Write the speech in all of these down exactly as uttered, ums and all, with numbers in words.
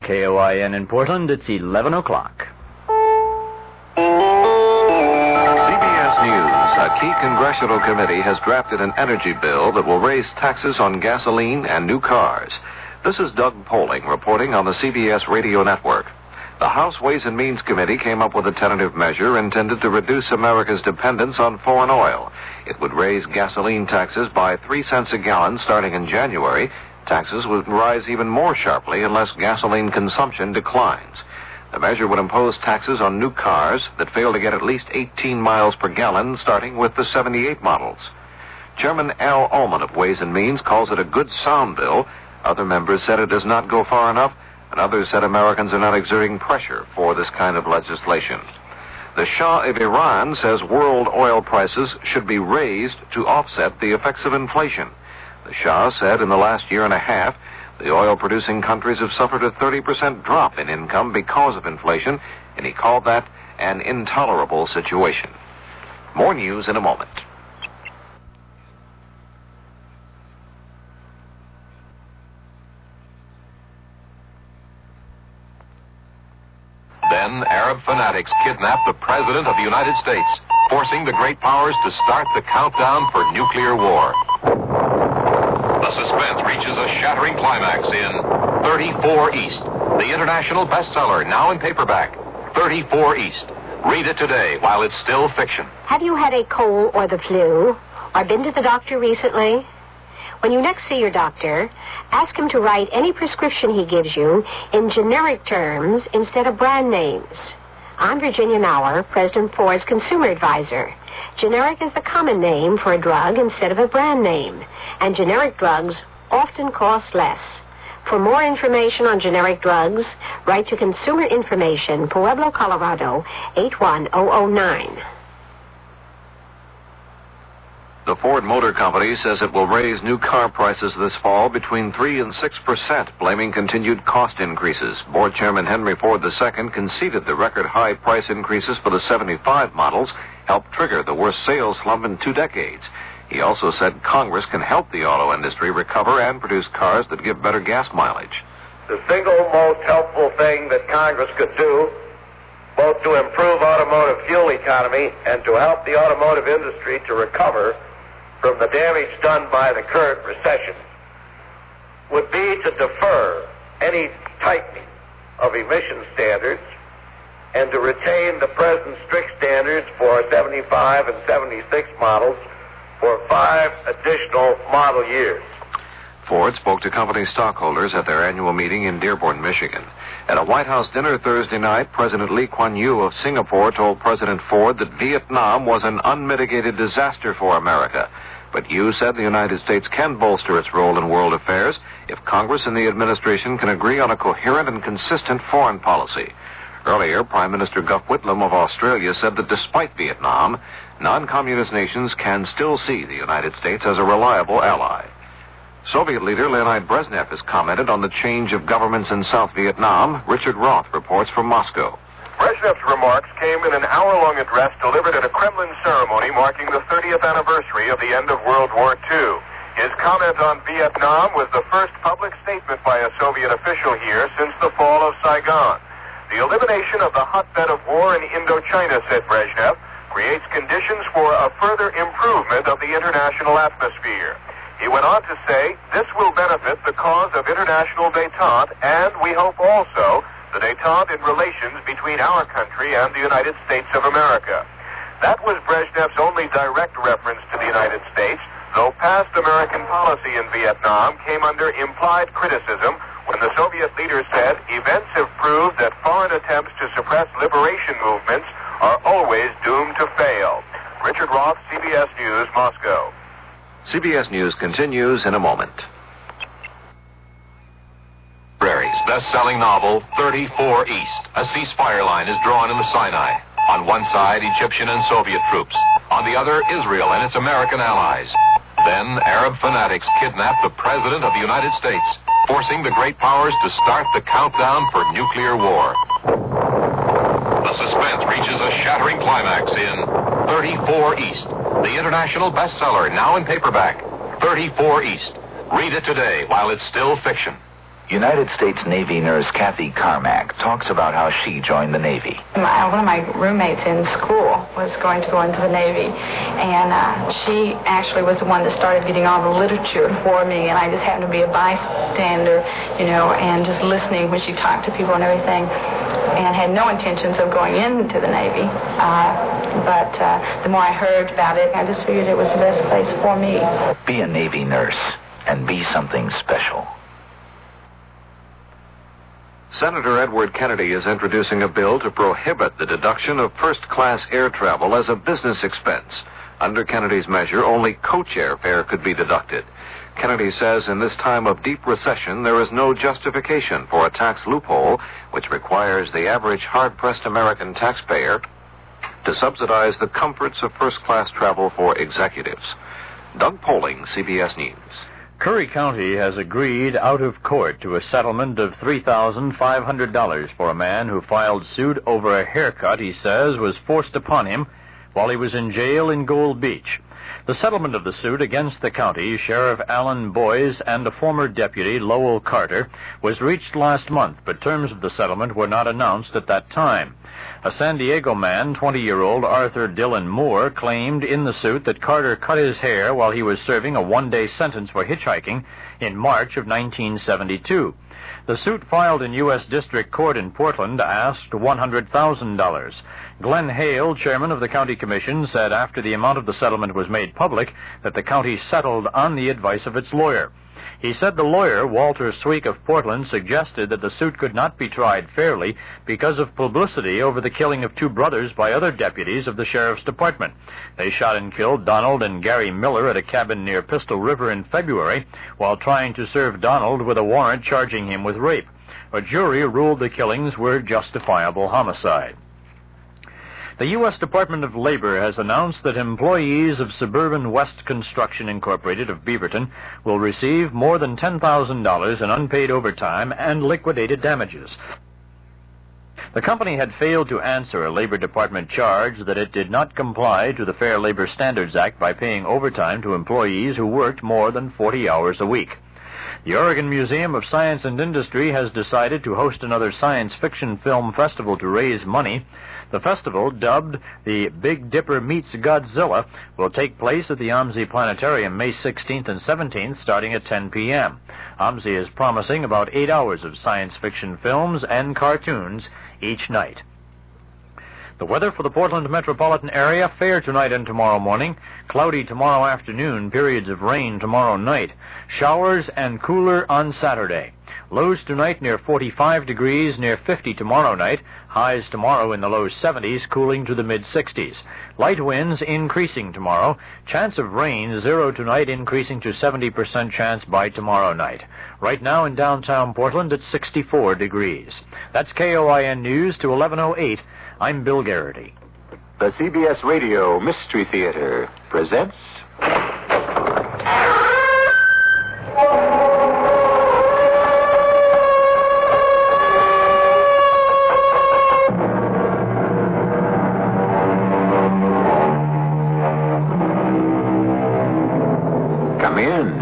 K O I N in Portland, it's eleven o'clock. C B S News. A key congressional committee has drafted an energy bill that will raise taxes on gasoline and new cars. This is Doug Poling reporting on the C B S radio network. The House Ways and Means Committee came up with a tentative measure intended to reduce America's dependence on foreign oil. It would raise gasoline taxes by three cents a gallon starting in January. Taxes would rise even more sharply unless gasoline consumption declines. The measure would impose taxes on new cars that fail to get at least eighteen miles per gallon, starting with the seventy-eight models. Chairman Al Ullman of Ways and Means calls it a good sound bill. Other members said it does not go far enough, and others said Americans are not exerting pressure for this kind of legislation. The Shah of Iran says world oil prices should be raised to offset the effects of inflation. The Shah said in the last year and a half, the oil-producing countries have suffered a thirty percent drop in income because of inflation, and he called that an intolerable situation. More news in a moment. Then Arab fanatics kidnapped the President of the United States, forcing the great powers to start the countdown for nuclear war. The suspense reaches a shattering climax in thirty-four East, the international bestseller, now in paperback. thirty-four East. Read it today while it's still fiction. Have you had a cold or the flu, or been to the doctor recently? When you next see your doctor, ask him to write any prescription he gives you in generic terms instead of brand names. I'm Virginia Nauer, President Ford's consumer advisor. Generic is the common name for a drug instead of a brand name, and generic drugs often cost less. For more information on generic drugs, write to Consumer Information, Pueblo, Colorado, eight one zero zero nine. The Ford Motor Company says it will raise new car prices this fall between three and six percent, blaming continued cost increases. Board Chairman Henry Ford the Second conceded the record high price increases for the seventy-five models helped trigger the worst sales slump in two decades. He also said Congress can help the auto industry recover and produce cars that give better gas mileage. The single most helpful thing that Congress could do, both to improve automotive fuel economy and to help the automotive industry to recover from the damage done by the current recession, would be to defer any tightening of emission standards and to retain the present strict standards for seventy-five and seventy-six models for five additional model years. Ford spoke to company stockholders at their annual meeting in Dearborn, Michigan. At a White House dinner Thursday night, President Lee Kuan Yew of Singapore told President Ford that Vietnam was an unmitigated disaster for America. But Yew said the United States can bolster its role in world affairs if Congress and the administration can agree on a coherent and consistent foreign policy. Earlier, Prime Minister Gough Whitlam of Australia said that despite Vietnam, non-communist nations can still see the United States as a reliable ally. Soviet leader Leonid Brezhnev has commented on the change of governments in South Vietnam. Richard Roth reports from Moscow. Brezhnev's remarks came in an hour-long address delivered at a Kremlin ceremony marking the thirtieth anniversary of the end of World War Two. His comment on Vietnam was the first public statement by a Soviet official here since the fall of Saigon. The elimination of the hotbed of war in Indochina, said Brezhnev, creates conditions for a further improvement of the international atmosphere. He went on to say, this will benefit the cause of international détente, and we hope also the détente in relations between our country and the United States of America. That was Brezhnev's only direct reference to the United States, though past American policy in Vietnam came under implied criticism when the Soviet leader said events have proved that foreign attempts to suppress liberation movements are always doomed to fail. Richard Roth, C B S News, Moscow. C B S News continues in a moment. Prairie's best-selling novel, thirty-four East. A ceasefire line is drawn in the Sinai. On one side, Egyptian and Soviet troops. On the other, Israel and its American allies. Then, Arab fanatics kidnapped the President of the United States, forcing the great powers to start the countdown for nuclear war. The suspense reaches a shattering climax in thirty-four East, the international bestseller, now in paperback. thirty-four East. Read it today while it's still fiction. United States Navy nurse Kathy Carmack talks about how she joined the Navy. My, one of my roommates in school was going to go into the Navy, and uh, she actually was the one that started getting all the literature for me, and I just happened to be a bystander, you know, and just listening when she talked to people and everything, and had no intentions of going into the Navy. Uh, but uh, the more I heard about it, I just figured it was the best place for me. Be a Navy nurse and be something special. Senator Edward Kennedy is introducing a bill to prohibit the deduction of first-class air travel as a business expense. Under Kennedy's measure, only coach airfare could be deducted. Kennedy says in this time of deep recession, there is no justification for a tax loophole which requires the average hard-pressed American taxpayer to subsidize the comforts of first-class travel for executives. Doug Poling, C B S News. Curry County has agreed out of court to a settlement of three thousand five hundred dollars for a man who filed suit over a haircut he says was forced upon him while he was in jail in Gold Beach. The settlement of the suit against the county, Sheriff Alan Boyes and a former deputy, Lowell Carter, was reached last month, but terms of the settlement were not announced at that time. A San Diego man, twenty-year-old Arthur Dillon Moore, claimed in the suit that Carter cut his hair while he was serving a one-day sentence for hitchhiking in March of nineteen seventy-two. The suit filed in U S District Court in Portland asked one hundred thousand dollars. Glenn Hale, chairman of the county commission, said after the amount of the settlement was made public that the county settled on the advice of its lawyer. He said the lawyer, Walter Sweek of Portland, suggested that the suit could not be tried fairly because of publicity over the killing of two brothers by other deputies of the sheriff's department. They shot and killed Donald and Gary Miller at a cabin near Pistol River in February while trying to serve Donald with a warrant charging him with rape. A jury ruled the killings were justifiable homicide. The U S Department of Labor has announced that employees of Suburban West Construction Incorporated of Beaverton will receive more than ten thousand dollars in unpaid overtime and liquidated damages. The company had failed to answer a Labor Department charge that it did not comply to the Fair Labor Standards Act by paying overtime to employees who worked more than forty hours a week. The Oregon Museum of Science and Industry has decided to host another science fiction film festival to raise money. The festival, dubbed the Big Dipper Meets Godzilla, will take place at the O M S I Planetarium May sixteenth and seventeenth, starting at ten p.m. O M S I is promising about eight hours of science fiction films and cartoons each night. The weather for the Portland metropolitan area, fair tonight and tomorrow morning, cloudy tomorrow afternoon, periods of rain tomorrow night, showers and cooler on Saturday. Lows tonight near forty-five degrees, near fifty tomorrow night. Highs tomorrow in the low seventies, cooling to the mid-sixties. Light winds increasing tomorrow. Chance of rain, zero tonight, increasing to seventy percent chance by tomorrow night. Right now in downtown Portland, it's sixty-four degrees. That's K O I N News to eleven oh eight. I'm Bill Garrity. The C B S Radio Mystery Theater presents... Come in.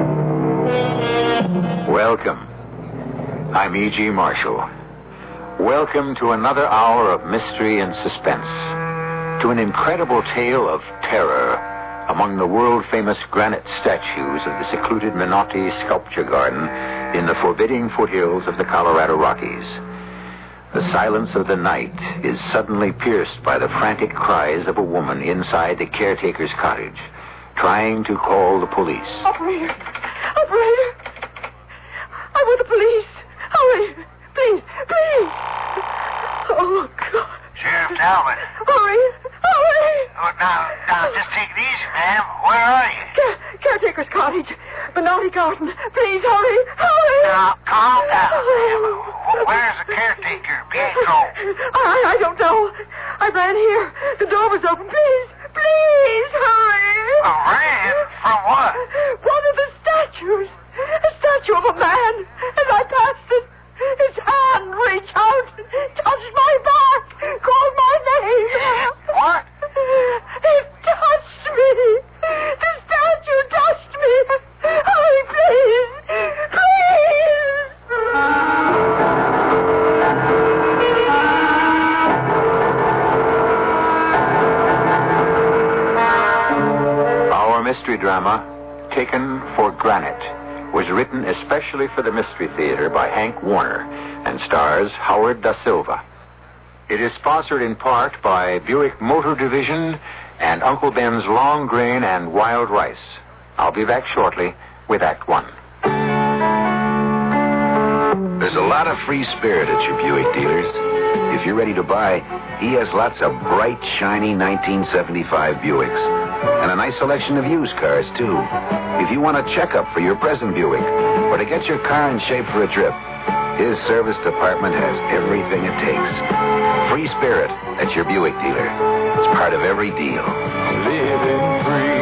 Welcome. I'm E G. Marshall. Welcome to another hour of mystery and suspense, to an incredible tale of terror among the world-famous granite statues of the secluded Menotti Sculpture Garden in the forbidding foothills of the Colorado Rockies. The silence of the night is suddenly pierced by the frantic cries of a woman inside the caretaker's cottage, trying to call the police. Operator! Operator! I want the police! Hurry! Please! Please! Oh, God. Sheriff Talbot. Hurry! Hurry! Oh, now, now, just take it easy, ma'am. Where are you? Care- caretaker's cottage. Menotti Garden. Please, hurry! Hurry! Now, calm down, ma'am. Where's the caretaker, Pietro? I, I don't know. I ran here. The door was open. Please! Please, hurry! A ran? From what? One of the statues. A statue of a man. As I passed it, his hand reached out, touched my back, called my name. What? It touched me. The statue touched me. Hurry, please. Please. drama, Taken for Granite, was written especially for the Mystery Theater by Hank Warner and stars Howard Da Silva. It is sponsored in part by Buick Motor Division and Uncle Ben's Long Grain and Wild Rice. I'll be back shortly with Act One. There's a lot of free spirit at your Buick dealers. If you're ready to buy, he has lots of bright, shiny nineteen seventy-five Buicks. And a nice selection of used cars, too. If you want a checkup for your present Buick, or to get your car in shape for a trip, his service department has everything it takes. Free spirit at your Buick dealer. It's part of every deal. Living free.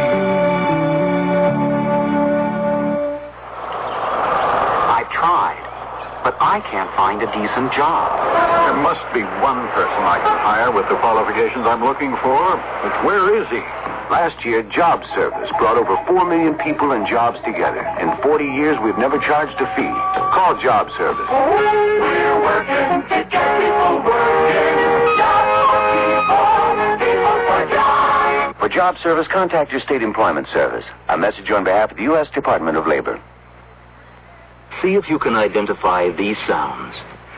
I've tried, but I can't find a decent job. There must be one person I can hire with the qualifications I'm looking for. But where is he? Last year, Job Service brought over four million people and jobs together. In forty years, we've never charged a fee. Call Job Service. We're working to get people working. Jobs for people, people for jobs. For Job Service, contact your state employment service. A message on behalf of the U S Department of Labor. See if you can identify these sounds.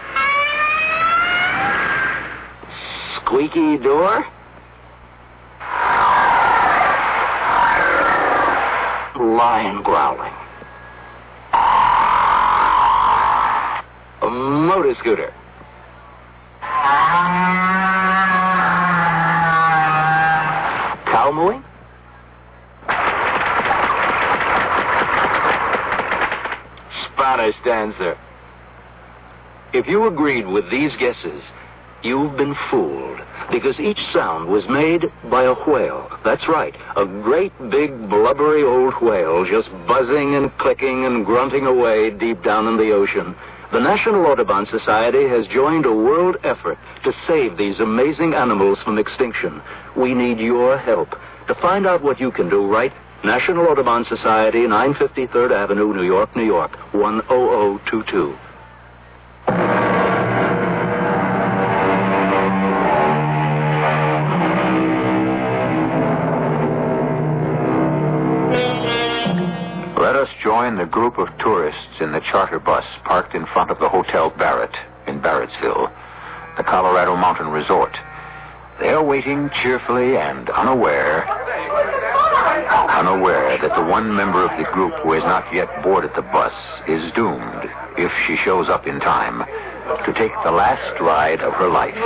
Squeaky door. Lion growling. A motor scooter. Cow mooing? Spanish dancer. If you agreed with these guesses, you've been fooled, because each sound was made by a whale. That's right, a great big blubbery old whale just buzzing and clicking and grunting away deep down in the ocean. The National Audubon Society has joined a world effort to save these amazing animals from extinction. We need your help. To find out what you can do, write National Audubon Society, nine fifty-third Avenue, New York, New York, one oh oh two two. Let us join the group of tourists in the charter bus parked in front of the Hotel Barrett in Barrettsville, the Colorado Mountain Resort. They're waiting cheerfully and unaware, unaware that the one member of the group who has not yet boarded the bus is doomed, if she shows up in time, to take the last ride of her life.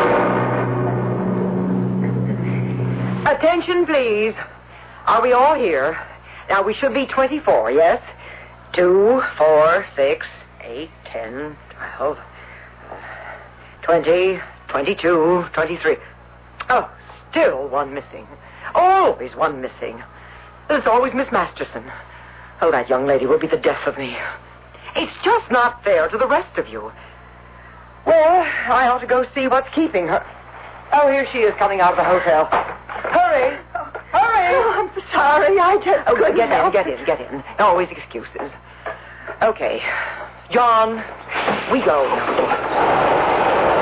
Attention, please. Are we all here? Now, we should be twenty-four, yes? Two, four, six, eight, ten, twelve, uh, twenty, twenty-two, twenty-three. Oh, still one missing. Always one missing. There's always Miss Masterson. Oh, that young lady will be the death of me. It's just not fair to the rest of you. Well, I ought to go see what's keeping her. Oh, here she is coming out of the hotel. Hurry! Hurry! Oh, I'm sorry. I just Oh, couldn't get in, help get in, get in. Always excuses. Okay. John, we go now.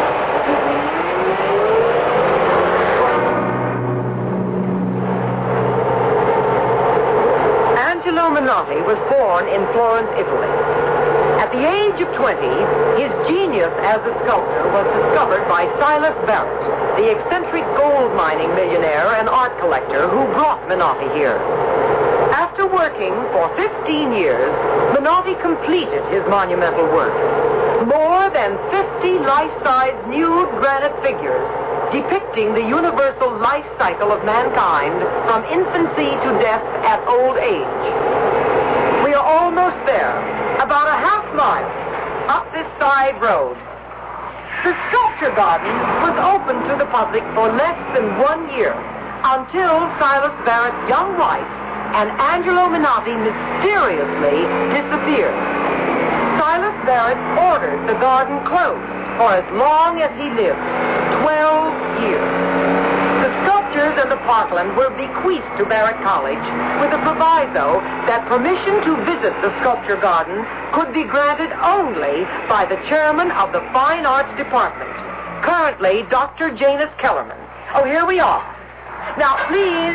Angelo Menotti was born in Florence, Italy. At the age of twenty, his genius as a sculptor was discovered by Silas Barrett, the eccentric gold mining millionaire and art collector who brought Menotti here. After working for fifteen years, Menotti completed his monumental work. More than fifty life-size nude granite figures depicting the universal life cycle of mankind from infancy to death at old age. We are almost there. About a half mile up this side road. The sculpture garden was open to the public for less than one year until Silas Barrett's young wife and Angelo Menotti mysteriously disappeared. Silas Barrett ordered the garden closed for as long as he lived, twelve years. The sculptures and the parkland were bequeathed to Barrett College with a proviso that permission to visit the sculpture garden could be granted only by the chairman of the Fine Arts Department, currently Doctor Janus Kellerman. Oh, here we are. Now, please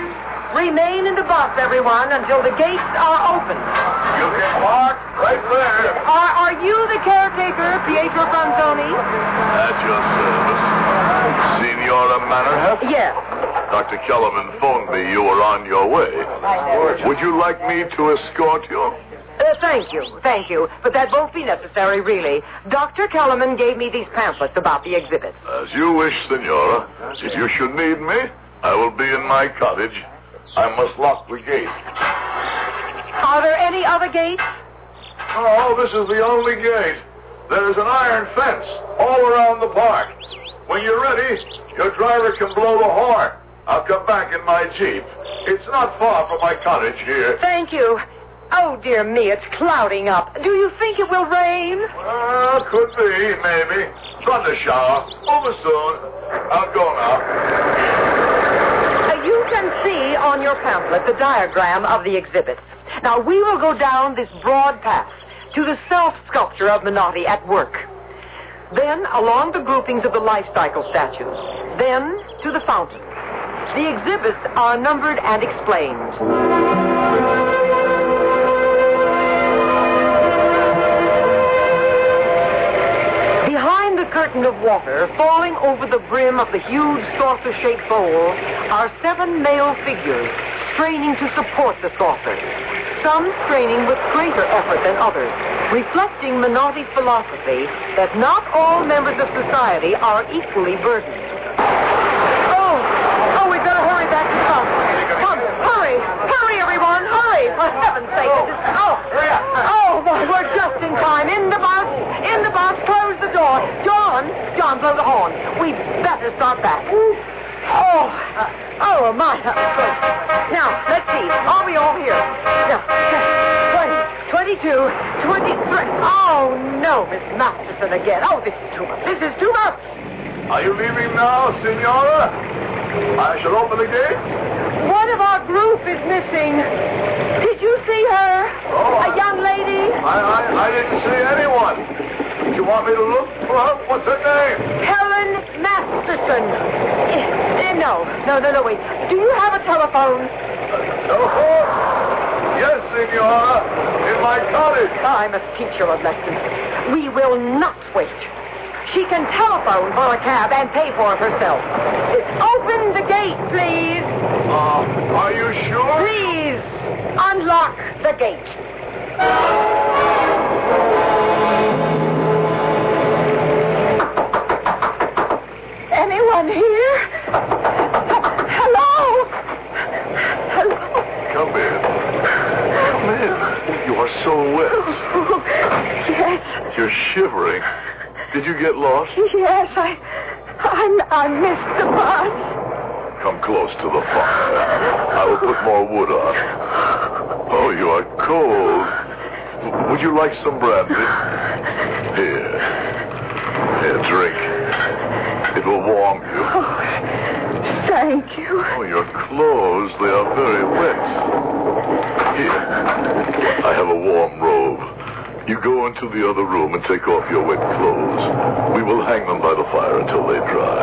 Remain in the bus, everyone, until the gates are open. You can park right there. Are, are you the caretaker, Pietro Franzoni? At your service. Signora Mannerheft? Yes. Doctor Kellerman phoned me you were on your way. Would you like me to escort you? Uh, thank you, thank you. But that won't be necessary, really. Doctor Kellerman gave me these pamphlets about the exhibits. As you wish, Senora. If you should need me, I will be in my cottage. I must lock the gate. Are there any other gates? Oh, this is the only gate. There is an iron fence all around the park. When you're ready, your driver can blow the horn. I'll come back in my Jeep. It's not far from my cottage here. Thank you. Oh, dear me, it's clouding up. Do you think it will rain? Uh, could be, maybe. Thunder shower. Over soon. I'll go now. Uh, you can see on your pamphlet the diagram of the exhibits. Now, we will go down this broad path to the self-sculpture of Menotti at work. Then along the groupings of the life cycle statues. Then to the fountain. The exhibits are numbered and explained. Behind the curtain of water, falling over the brim of the huge saucer-shaped bowl, are seven male figures straining to support the saucer. Some straining with greater effort than others, reflecting Menotti's philosophy that not all members of society are equally burdened. Oh, oh, we've got to hurry back to town. Come, hurry, hurry, everyone, hurry, for heaven's sake. This is, oh, oh, boy, we're just in time. In the bus, in the bus, close the door. John, John, blow the horn. We'd better start back. Oh, uh, oh, my. Uh, now, let's see. Are we all here? Now, twenty, twenty-two, twenty-three. Oh, no, Miss Masterson again. Oh, this is too much. This is too much. Are you leaving now, Signora? I shall open the gates. One of our group is missing. Did you see her? Oh, a young lady? I, I, I didn't see anyone. Do you want me to look for her? What's her name? Helen Masterson. Eh, no, no, no, no, wait. Do you have a telephone? A telephone? Yes, Signora. In my cottage. I must teach her a lesson. We will not wait. She can telephone for a cab and pay for it herself. Open the gate, please. Uh, are you sure? Please, unlock the gate. Anyone here? Hello? Hello? Come in. Come in. You are so wet. Yes. You're shivering. Did you get lost? Yes, I, I, I missed the bus. Come close to the fire. I will put more wood on. Oh, you are cold. Would you like some brandy? Here. Here, drink. It will warm you. Oh, thank you. Oh, your clothes, they are very wet. Here. I have a warm robe. You go into the other room and take off your wet clothes. We will hang them by the fire until they dry.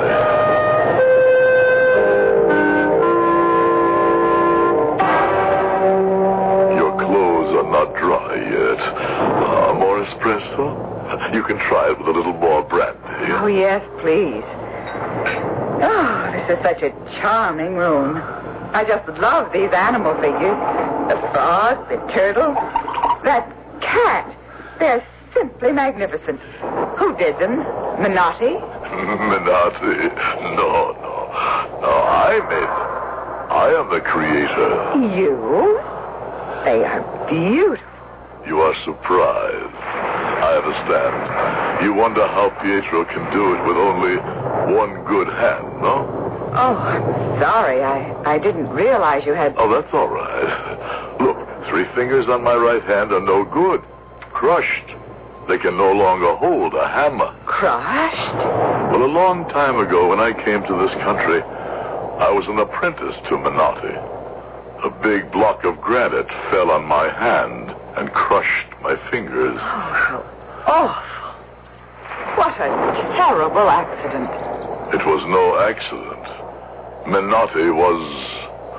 Your clothes are not dry yet. Uh, more espresso? You can try it with a little more brandy. Oh, yes, please. Oh, this is such a charming room. I just love these animal figures. The frog, the turtle, that cat. They're simply magnificent. Who did them? Menotti? Menotti? No, no. No, I made them. I am the creator. You? They are beautiful. You are surprised. I understand. You wonder how Pietro can do it with only one good hand, no? Oh, I'm sorry. I, I didn't realize you had... Oh, that's all right. Look, three fingers on my right hand are no good. Crushed. They can no longer hold a hammer. Crushed? Well, a long time ago when I came to this country, I was an apprentice to Menotti. A big block of granite fell on my hand and crushed my fingers. Oh, how awful. What a terrible accident. It was no accident. Menotti was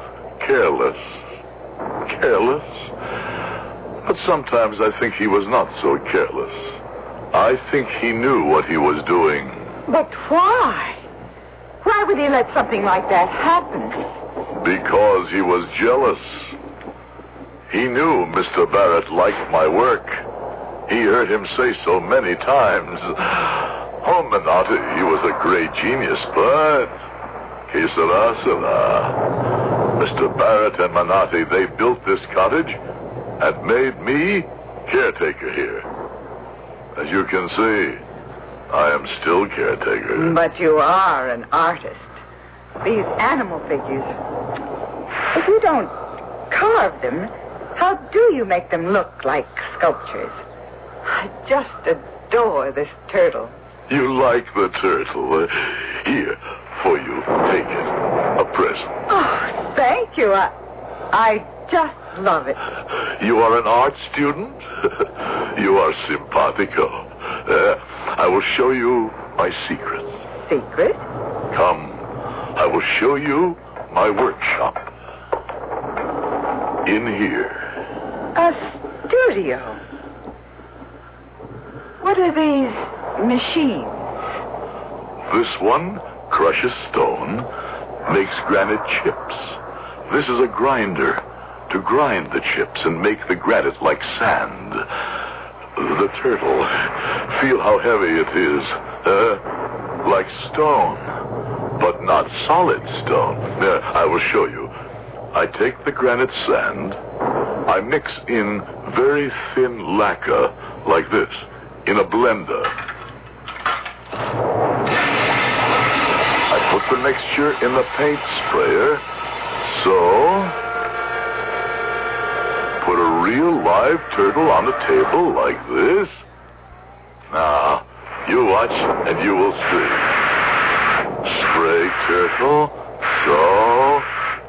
careless. Careless? But sometimes I think he was not so careless. I think he knew what he was doing. But why? Why would he let something like that happen? Because he was jealous. He knew Mister Barrett liked my work. He heard him say so many times. Oh, Menotti, he was a great genius, but... Que sera, sera. Mister Barrett and Menotti, they built this cottage and made me caretaker here. As you can see, I am still caretaker. But you are an artist. These animal figures, if you don't carve them, how do you make them look like sculptures? I just adore this turtle. You like the turtle? Uh, here, for you. Take it. A present. Oh, thank you. I, I just love it. You are an art student? You are simpatico. Uh, I will show you my secret. Secret? Come. I will show you my workshop. In here. A studio. What are these machines? This one crushes stone, makes granite chips. This is a grinder to grind the chips and make the granite like sand. The turtle, feel how heavy it is. Uh, like stone, but not solid stone. Uh, I will show you. I take the granite sand, I mix in very thin lacquer like this in a blender. I put the mixture in the paint sprayer, so put a real live turtle on the table like this. Now, you watch and you will see. Spray turtle, so.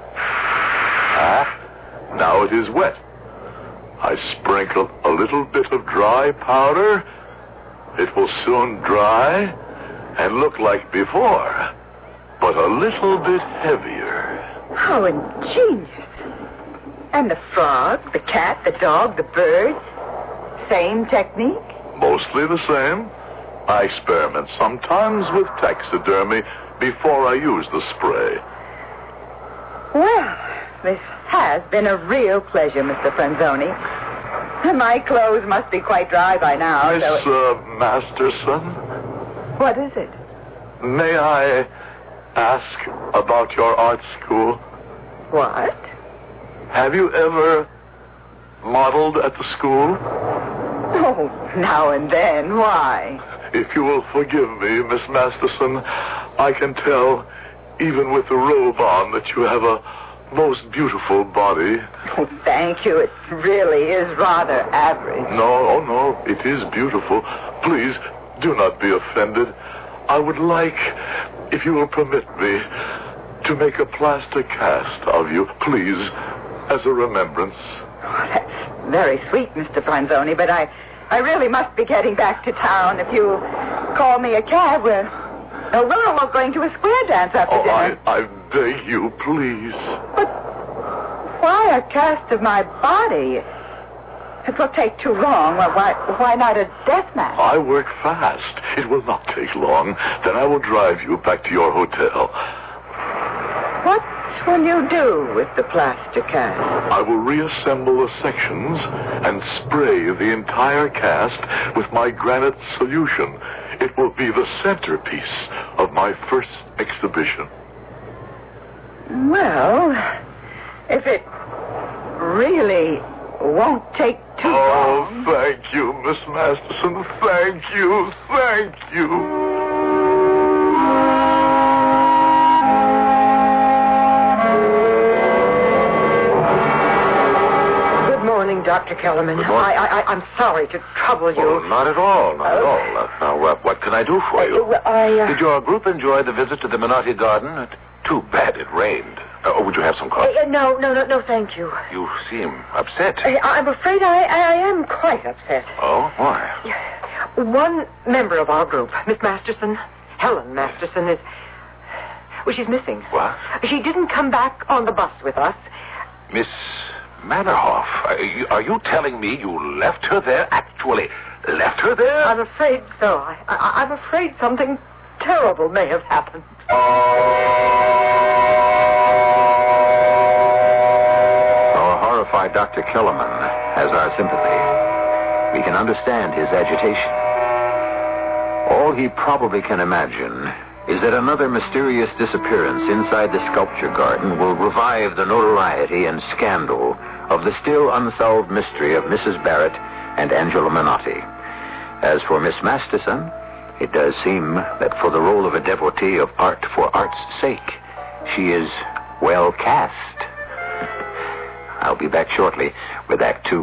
Ah, now it is wet. I sprinkle a little bit of dry powder. It will soon dry and look like before, but a little bit heavier. How ingenious. And the frog, the cat, the dog, the birds, same technique? Mostly the same. I experiment sometimes with taxidermy before I use the spray. Well, this has been a real pleasure, Mister Franzoni. My clothes must be quite dry by now. Miss so... uh, Masterson? What is it? May I ask about your art school? What? Have you ever modeled at the school? Oh, now and then. Why? If you will forgive me, Miss Masterson, I can tell, even with the robe on, that you have a most beautiful body. Oh, thank you. It really is rather average. No, oh, no, it is beautiful. Please, do not be offended. I would like, if you will permit me, to make a plaster cast of you, please, as a remembrance. Oh, that's very sweet, Mister Franzoni, but I, I really must be getting back to town. If you call me a cab, we're, oh, well, we're going to a square dance after oh, dinner. I, I beg you, please. But why a cast of my body? It will take too long. Well, why, why not a death match? I work fast. It will not take long. Then I will drive you back to your hotel. What will you do with the plaster cast? I will reassemble the sections and spray the entire cast with my granite solution. It will be the centerpiece of my first exhibition. Well, if it really won't take too oh, long... Oh, thank you, Miss Masterson. Thank you. Thank you. Doctor Kellerman, I, I, I'm sorry to trouble you. Oh, not at all, not at all. Uh, now, what, what can I do for you? Uh, I, uh... Did your group enjoy the visit to the Menotti Garden? Too bad it rained. Uh, would you have some coffee? Uh, no, no, no, no, thank you. You seem upset. I, I'm afraid I, I am quite upset. Oh, why? One member of our group, Miss Masterson, Helen Masterson, is... Well, she's missing. What? She didn't come back on the bus with us. Miss Mannerhoff, are you, are you telling me you left her there? Actually, left her there? I'm afraid so. I, I, I'm afraid something terrible may have happened. Our horrified Doctor Kellerman has our sympathy. We can understand his agitation. All he probably can imagine is that another mysterious disappearance inside the sculpture garden will revive the notoriety and scandal of the still unsolved mystery of Missus Barrett and Angela Menotti. As for Miss Masterson, it does seem that for the role of a devotee of art for art's sake, she is well cast. I'll be back shortly with Act Two.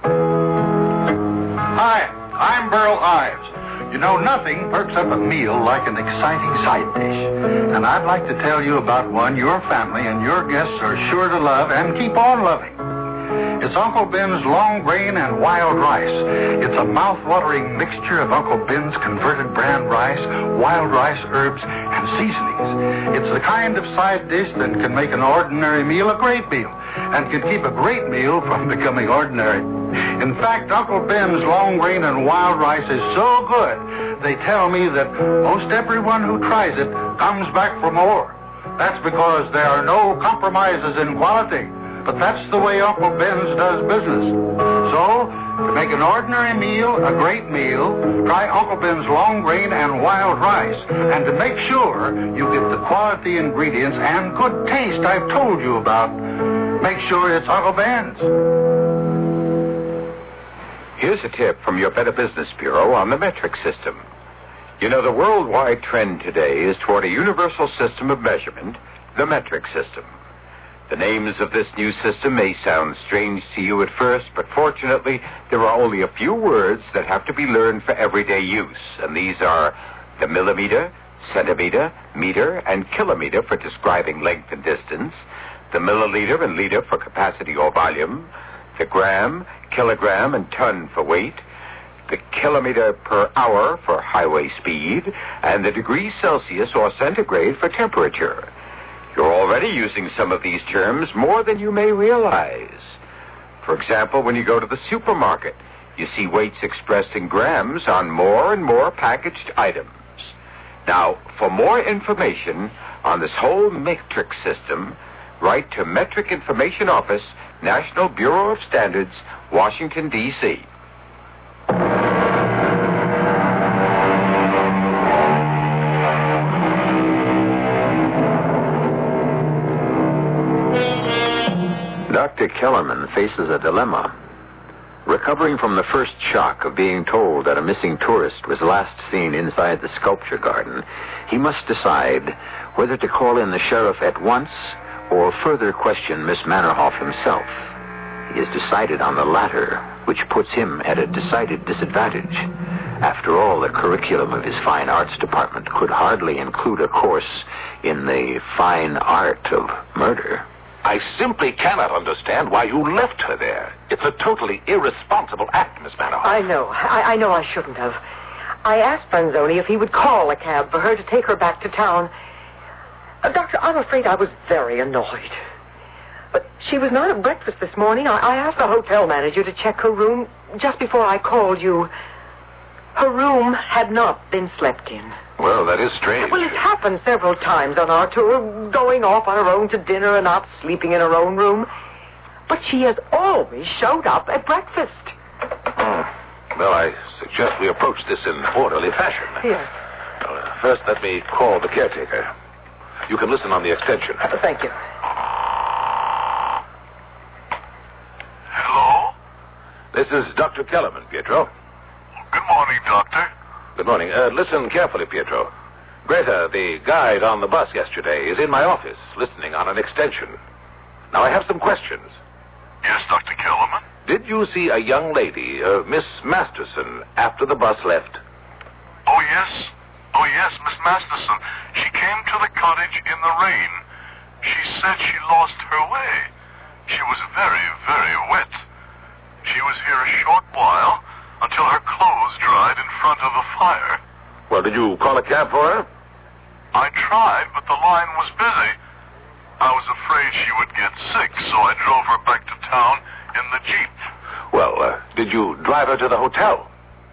Hi, I'm Burl Ives. You know, nothing perks up a meal like an exciting side dish. And I'd like to tell you about one your family and your guests are sure to love and keep on loving. It's Uncle Ben's long grain and wild rice. It's a mouth-watering mixture of Uncle Ben's converted bran rice, wild rice, herbs, and seasonings. It's the kind of side dish that can make an ordinary meal a great meal and can keep a great meal from becoming ordinary. In fact, Uncle Ben's long grain and wild rice is so good, they tell me that most everyone who tries it comes back for more. That's because there are no compromises in quality. But that's the way Uncle Ben's does business. So, to make an ordinary meal a great meal, try Uncle Ben's long grain and wild rice. And to make sure you get the quality ingredients and good taste I've told you about, make sure it's Uncle Ben's. Here's a tip from your Better Business Bureau on the metric system. You know, the worldwide trend today is toward a universal system of measurement, the metric system. The names of this new system may sound strange to you at first, but fortunately, there are only a few words that have to be learned for everyday use, and these are the millimeter, centimeter, meter, and kilometer for describing length and distance, the milliliter and liter for capacity or volume, the gram, kilogram, and ton for weight, the kilometer per hour for highway speed, and the degrees Celsius or centigrade for temperature. You're already using some of these terms more than you may realize. For example, when you go to the supermarket, you see weights expressed in grams on more and more packaged items. Now, for more information on this whole metric system, write to Metric Information Office, National Bureau of Standards, Washington, D C Doctor Kellerman faces a dilemma. Recovering from the first shock of being told that a missing tourist was last seen inside the sculpture garden, he must decide whether to call in the sheriff at once or further question Miss Mannerhoff himself. He has decided on the latter, which puts him at a decided disadvantage. After all, the curriculum of his fine arts department could hardly include a course in the fine art of murder. I simply cannot understand why you left her there. It's a totally irresponsible act, Miss Mannerhoff. I know. I, I know I shouldn't have. I asked Franzoni if he would call a cab for her to take her back to town. Uh, Doctor, I'm afraid I was very annoyed. But she was not at breakfast this morning. I, I asked the hotel manager to check her room just before I called you. Her room had not been slept in. Well, that is strange. Well, it happened several times on our tour, going off on her own to dinner and not sleeping in her own room. But she has always showed up at breakfast. Oh. Well, I suggest we approach this in orderly fashion. Yes. Well, uh, first, let me call the caretaker. You can listen on the extension. Uh, thank you. Hello? This is Doctor Kellerman, Pietro. Good morning, Doctor. Good morning. Uh, listen carefully, Pietro. Greta, the guide on the bus yesterday, is in my office, listening on an extension. Now, I have some questions. Yes, Doctor Kellerman? Did you see a young lady, uh, Miss Masterson, after the bus left? Oh, yes. Oh, yes, Miss Masterson. She came to the cottage in the rain. She said she lost her way. She was very, very wet. She was here a short while, until her clothes dried in front of a fire. Well, did you call a cab for her? I tried, but the line was busy. I was afraid afraid she would get sick, so I drove her back to town in the Jeep. Well, uh, did you drive her to the hotel?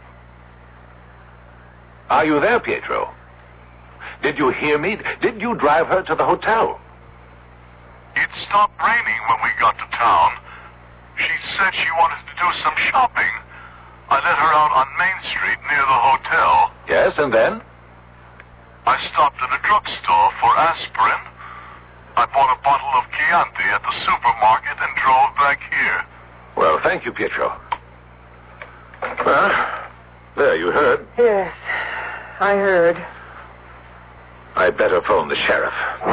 Are you there, Pietro? Did you hear me? Did you drive her to the hotel? It stopped raining when we got to town. She said she wanted to do some shopping. I let her out on Main Street near the hotel. Yes, and then? I stopped at a drugstore for aspirin. I bought a bottle of Chianti at the supermarket and drove back here. Well, thank you, Pietro. Well, there, you heard. Yes, I heard. I'd better phone the sheriff.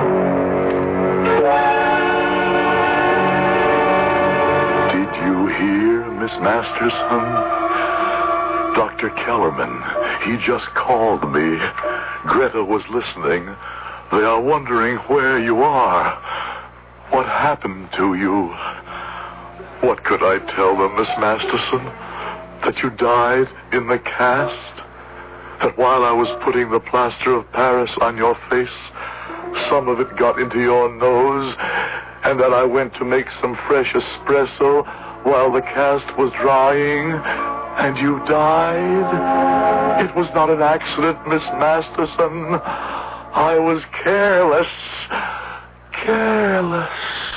Did you hear, Miss Masterson? Doctor Kellerman, he just called me. Greta was listening. They are wondering where you are. What happened to you? What could I tell them, Miss Masterson? That you died in the cast? That while I was putting the plaster of Paris on your face, some of it got into your nose, and that I went to make some fresh espresso while the cast was drying, and you died? It was not an accident, Miss Masterson. I was careless. Careless.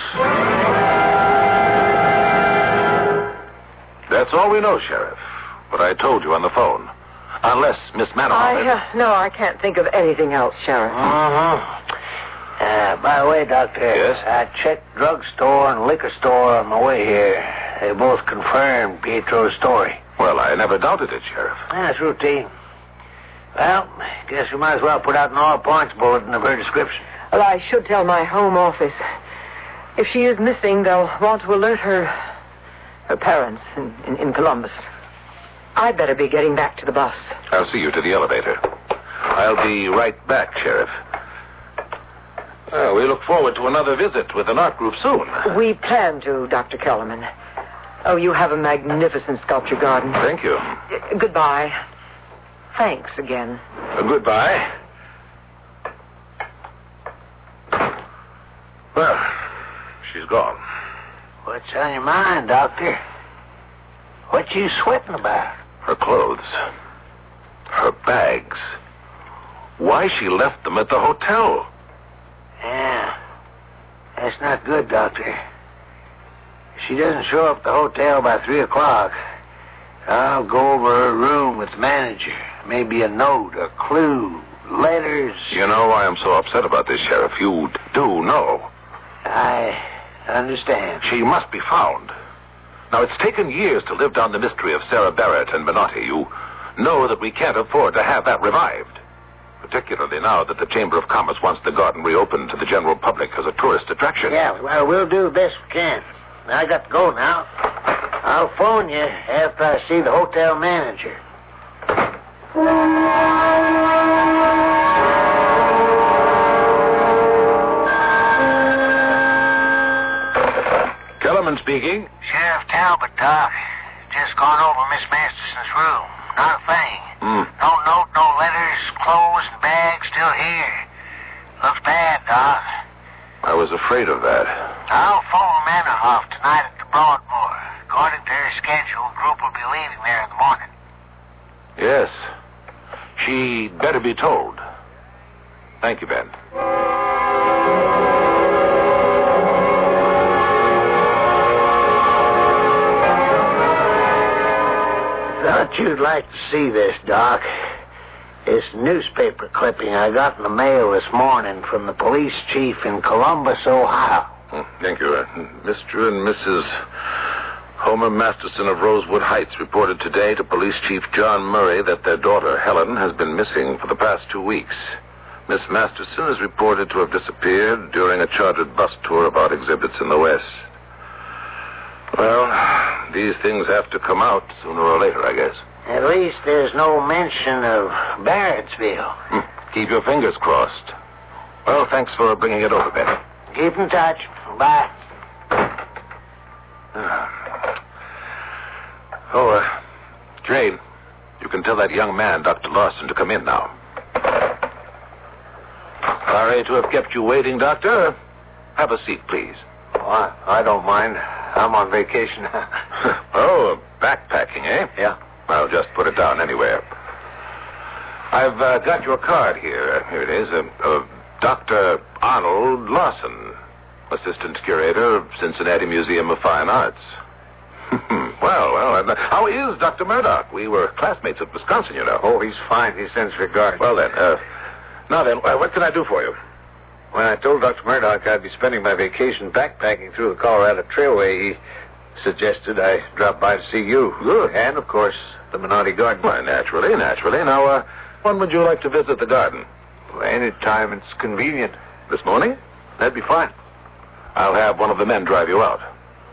That's all we know, Sheriff. What I told you on the phone. Unless Miss Manahan... I, uh, no, I can't think of anything else, Sheriff. Uh-huh. Uh, by the way, Doctor. Yes? I checked drugstore and liquor store on my way here. They both confirmed Pietro's story. Well, I never doubted it, Sheriff. That's routine. Well, guess we might as well put out an all points bulletin of her description. Well, I should tell my home office. If she is missing, they'll want to alert her her parents in, in, in Columbus. I'd better be getting back to the bus. I'll see you to the elevator. I'll be right back, Sheriff. Well, we look forward to another visit with an art group soon. We plan to, Doctor Kellerman. Oh, you have a magnificent sculpture garden. Thank you. Uh, goodbye. Thanks again. Uh, goodbye. Well, she's gone. What's on your mind, Doctor? What you sweating about? Her clothes. Her bags. Why she left them at the hotel. Yeah. That's not good, Doctor. If she doesn't show up at the hotel by three o'clock, I'll go over her room with the manager. Maybe a note, a clue, letters. You know why I'm so upset about this, Sheriff. You do know. I understand. She must be found. Now, it's taken years to live down the mystery of Sarah Barrett and Menotti. You know that we can't afford to have that revived. Particularly now that the Chamber of Commerce wants the garden reopened to the general public as a tourist attraction. Yeah, well, we'll do the best we can. I got to go now. I'll phone you after I see the hotel manager. Kellerman speaking. Sheriff Talbot, Doc. Just gone over Miss Masterson's room. Not a thing. Mm. No note, no letters, clothes and bags still here. Looks bad, Doc. I was afraid of that. I'll phone Manahoff tonight at the Broadmoor. According to her schedule, the group will be leaving there in the morning. Yes. She'd better be told. Thank you, Ben. Thought you'd like to see this, Doc. This newspaper clipping I got in the mail this morning from the police chief in Columbus, Ohio. Oh, thank you. Uh, Mister and Missus Homer Masterson of Rosewood Heights reported today to Police Chief John Murray that their daughter, Helen, has been missing for the past two weeks. Miss Masterson is reported to have disappeared during a chartered bus tour of art exhibits in the West. Well, these things have to come out sooner or later, I guess. At least there's no mention of Barrettsville. Hmm. Keep your fingers crossed. Well, thanks for bringing it over, Ben. Keep in touch. Bye. Oh, uh, Jane, you can tell that young man, Doctor Lawson, to come in now. Sorry to have kept you waiting, Doctor. Have a seat, please. Oh, I, I don't mind. I'm on vacation. Oh, backpacking, eh? Yeah. I'll just put it down anywhere. I've uh, got your card here. Here it is. Uh, uh, Doctor Arnold Larson, Assistant Curator of Cincinnati Museum of Fine Arts. well, well, uh, how is Doctor Murdoch? We were classmates at Wisconsin, you know. Oh, he's fine. He sends regards. Well, then, uh, now then, uh, what can I do for you? When I told Doctor Murdoch I'd be spending my vacation backpacking through the Colorado Trailway, he suggested I drop by to see you. Good. And, of course, the Menotti Garden. Why, naturally, naturally. Now, uh, when would you like to visit the garden? Well, any time it's convenient. This morning? That'd be fine. I'll have one of the men drive you out.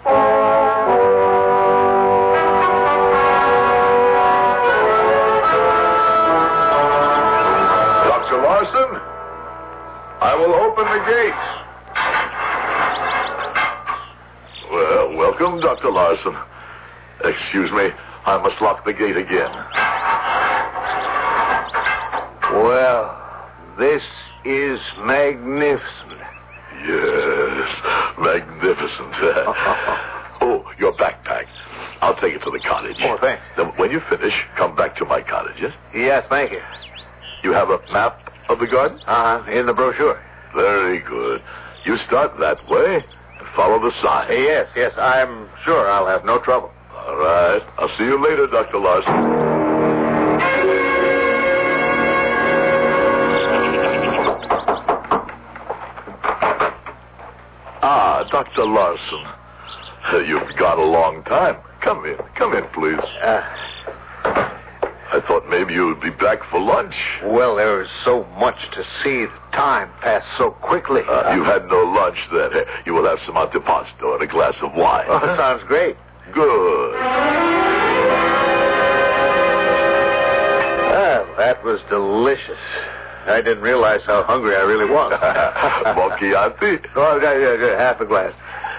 Doctor Larson, I will open the gates. Well, welcome, Doctor Larson. Excuse me, I must lock the gate again. Well, this is magnificent. Yes, magnificent. Oh, your backpack. I'll take it to the cottage. Oh, thanks. Then when you finish, come back to my cottage, yes? Yes, thank you. You have a map of the garden? Uh-huh, in the brochure. Very good. You start that way and follow the sign. Yes, yes, I'm sure I'll have no trouble. All right. I'll see you later, Doctor Larson. Ah, Doctor Larson. You've got a long time. Come in. Come in, please. Uh, I thought maybe you would be back for lunch. Well, there was so much to see. The time passed so quickly. Uh, you had no lunch then. You will have some antipasto and a glass of wine. Oh, that sounds great. Good. Well, that was delicious. I didn't realize how hungry I really was. Mochianti? Oh, yeah, yeah, yeah, half a glass.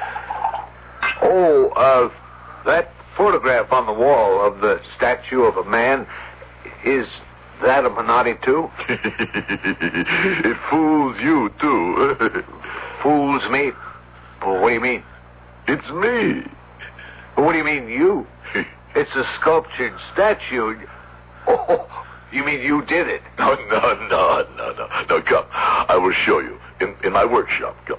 Oh, uh, that photograph on the wall of the statue of a man, is that a Menotti, too? It fools you, too. Fools me? Well, what do you mean? It's me. Well, what do you mean, you? It's a sculptured statue. Oh, you mean you did it? No, no, no, no, no. No, come. I will show you. In, in my workshop. Come.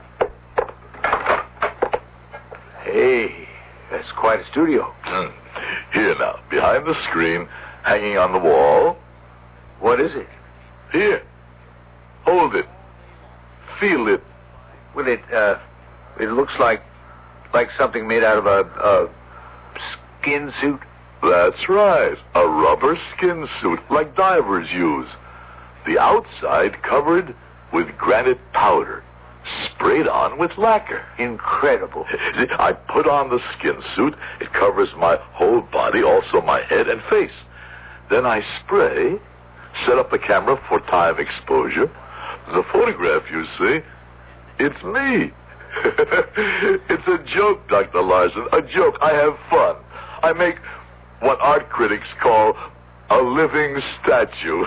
Hey, that's quite a studio. Mm. Here now, behind the screen, hanging on the wall. What is it? Here. Hold it. Feel it. Well, it, uh, it looks like, like something made out of a, a skin suit. That's right. A rubber skin suit, like divers use. The outside covered with granite powder, sprayed on with lacquer. Incredible. I put on the skin suit. It covers my whole body, also my head and face. Then I spray, set up the camera for time exposure. The photograph, you see, it's me. It's a joke, Doctor Larson, a joke. I have fun. I make what art critics call a living statue.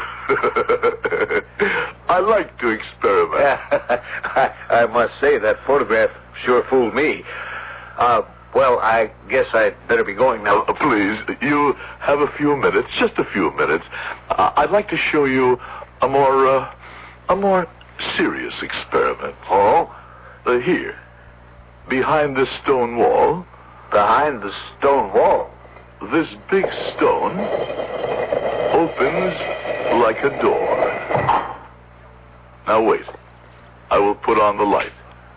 I like to experiment. I, I must say that photograph sure fooled me. Uh, well, I guess I'd better be going now. Uh, please, you have a few minutes, just a few minutes. Uh, I'd like to show you a more, uh, a more serious experiment. Oh? Uh, here, behind this stone wall. Behind the stone wall? This big stone opens like a door. Now wait. I will put on the light.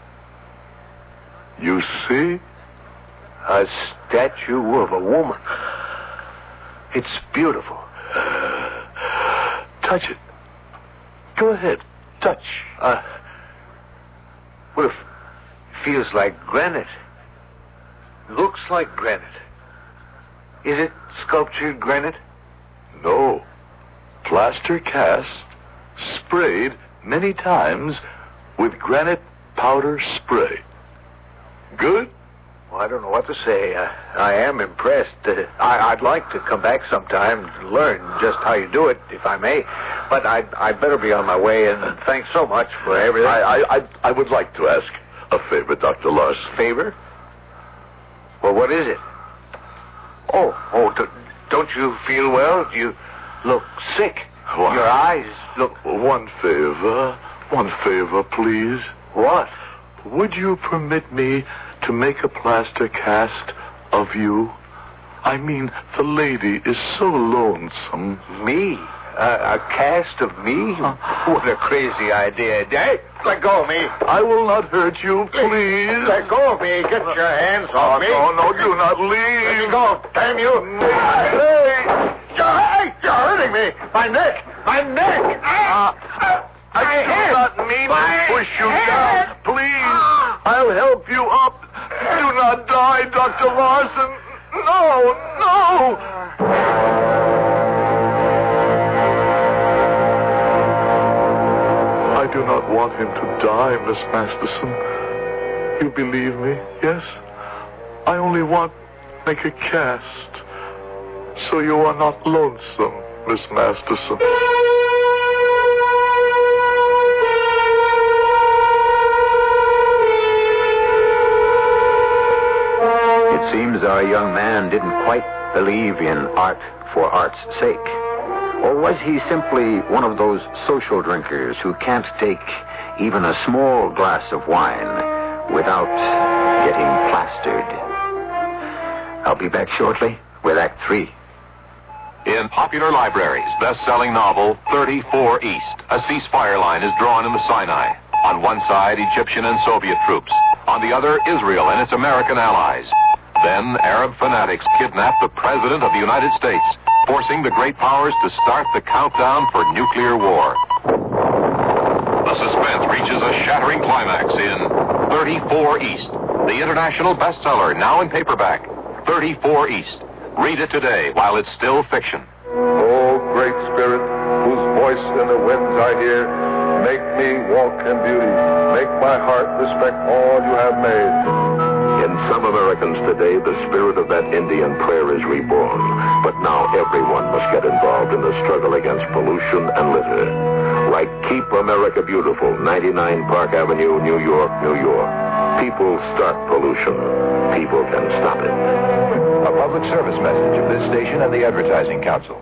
You see? A statue of a woman. It's beautiful. Uh, touch it. Go ahead. Touch. Uh, well, it feels like granite. Looks like granite. Is it sculptured granite? No. Plaster cast, sprayed many times with granite powder spray. Good? Well, I don't know what to say. I, I am impressed. Uh, I, I'd like to come back sometime to learn just how you do it, if I may. But I'd, I'd better be on my way, and thanks so much for everything. I, I, I, I would like to ask, A favor, Doctor Larson. Favor? Well, what is it? Oh, oh, d- don't you feel well? You look sick. What? Your eyes look... One favor. One favor, please. What? Would you permit me to make a plaster cast of you? I mean, the lady is so lonesome. Me? Uh, a cast of me? What a crazy idea. Hey, let go of me. I will not hurt you, please. Let go of me. Get your hands off oh, me. No, no, do not leave. Let me go. Damn you. Hey, hey, you're hurting me. My neck. My neck. Uh, I my do head. not mean my to push you head. down. Please, I'll help you up. Do not die, Doctor Larson. No, no. I do not want him to die, Miss Masterson. You believe me, yes? I only want to make a cast so you are not lonesome, Miss Masterson. It seems our young man didn't quite believe in art for art's sake. Or was he simply one of those social drinkers who can't take even a small glass of wine without getting plastered? I'll be back shortly with Act Three. In popular libraries, best-selling novel thirty-four East, a ceasefire line is drawn in the Sinai. On one side, Egyptian and Soviet troops. On the other, Israel and its American allies. Then, Arab fanatics kidnap the President of the United States, forcing the great powers to start the countdown for nuclear war. The suspense reaches a shattering climax in thirty-four East, the international bestseller, now in paperback. thirty-four East. Read it today while it's still fiction. Oh, great Spirit, whose voice in the winds I hear, make me walk in beauty. Make my heart respect all you have made. In some Americans today, the spirit of that Indian prayer is reborn. But now everyone must get involved in the struggle against pollution and litter. Like Keep America Beautiful, ninety-nine Park Avenue, New York, New York. People start pollution. People can stop it. A public service message of this station and the Advertising Council.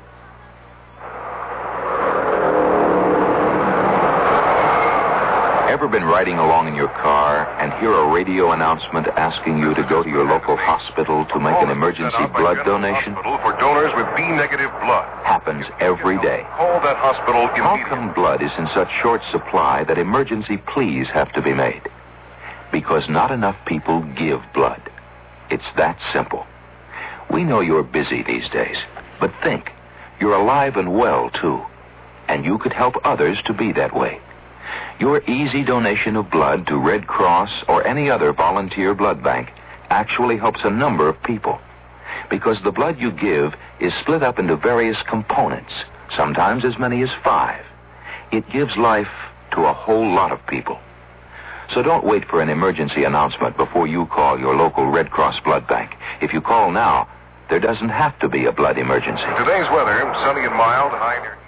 Ever been riding along in your car and hear a radio announcement asking you to go to your local hospital to make an emergency blood donation? Hospital for donors with B negative blood. Happens every day. Call that hospital immediately. How come blood is in such short supply that emergency pleas have to be made? Because not enough people give blood. It's that simple. We know you're busy these days, but think, you're alive and well, too. And you could help others to be that way. Your easy donation of blood to Red Cross or any other volunteer blood bank actually helps a number of people. Because the blood you give is split up into various components, sometimes as many as five. It gives life to a whole lot of people. So don't wait for an emergency announcement before you call your local Red Cross blood bank. If you call now, there doesn't have to be a blood emergency. Today's weather, sunny and mild, high near...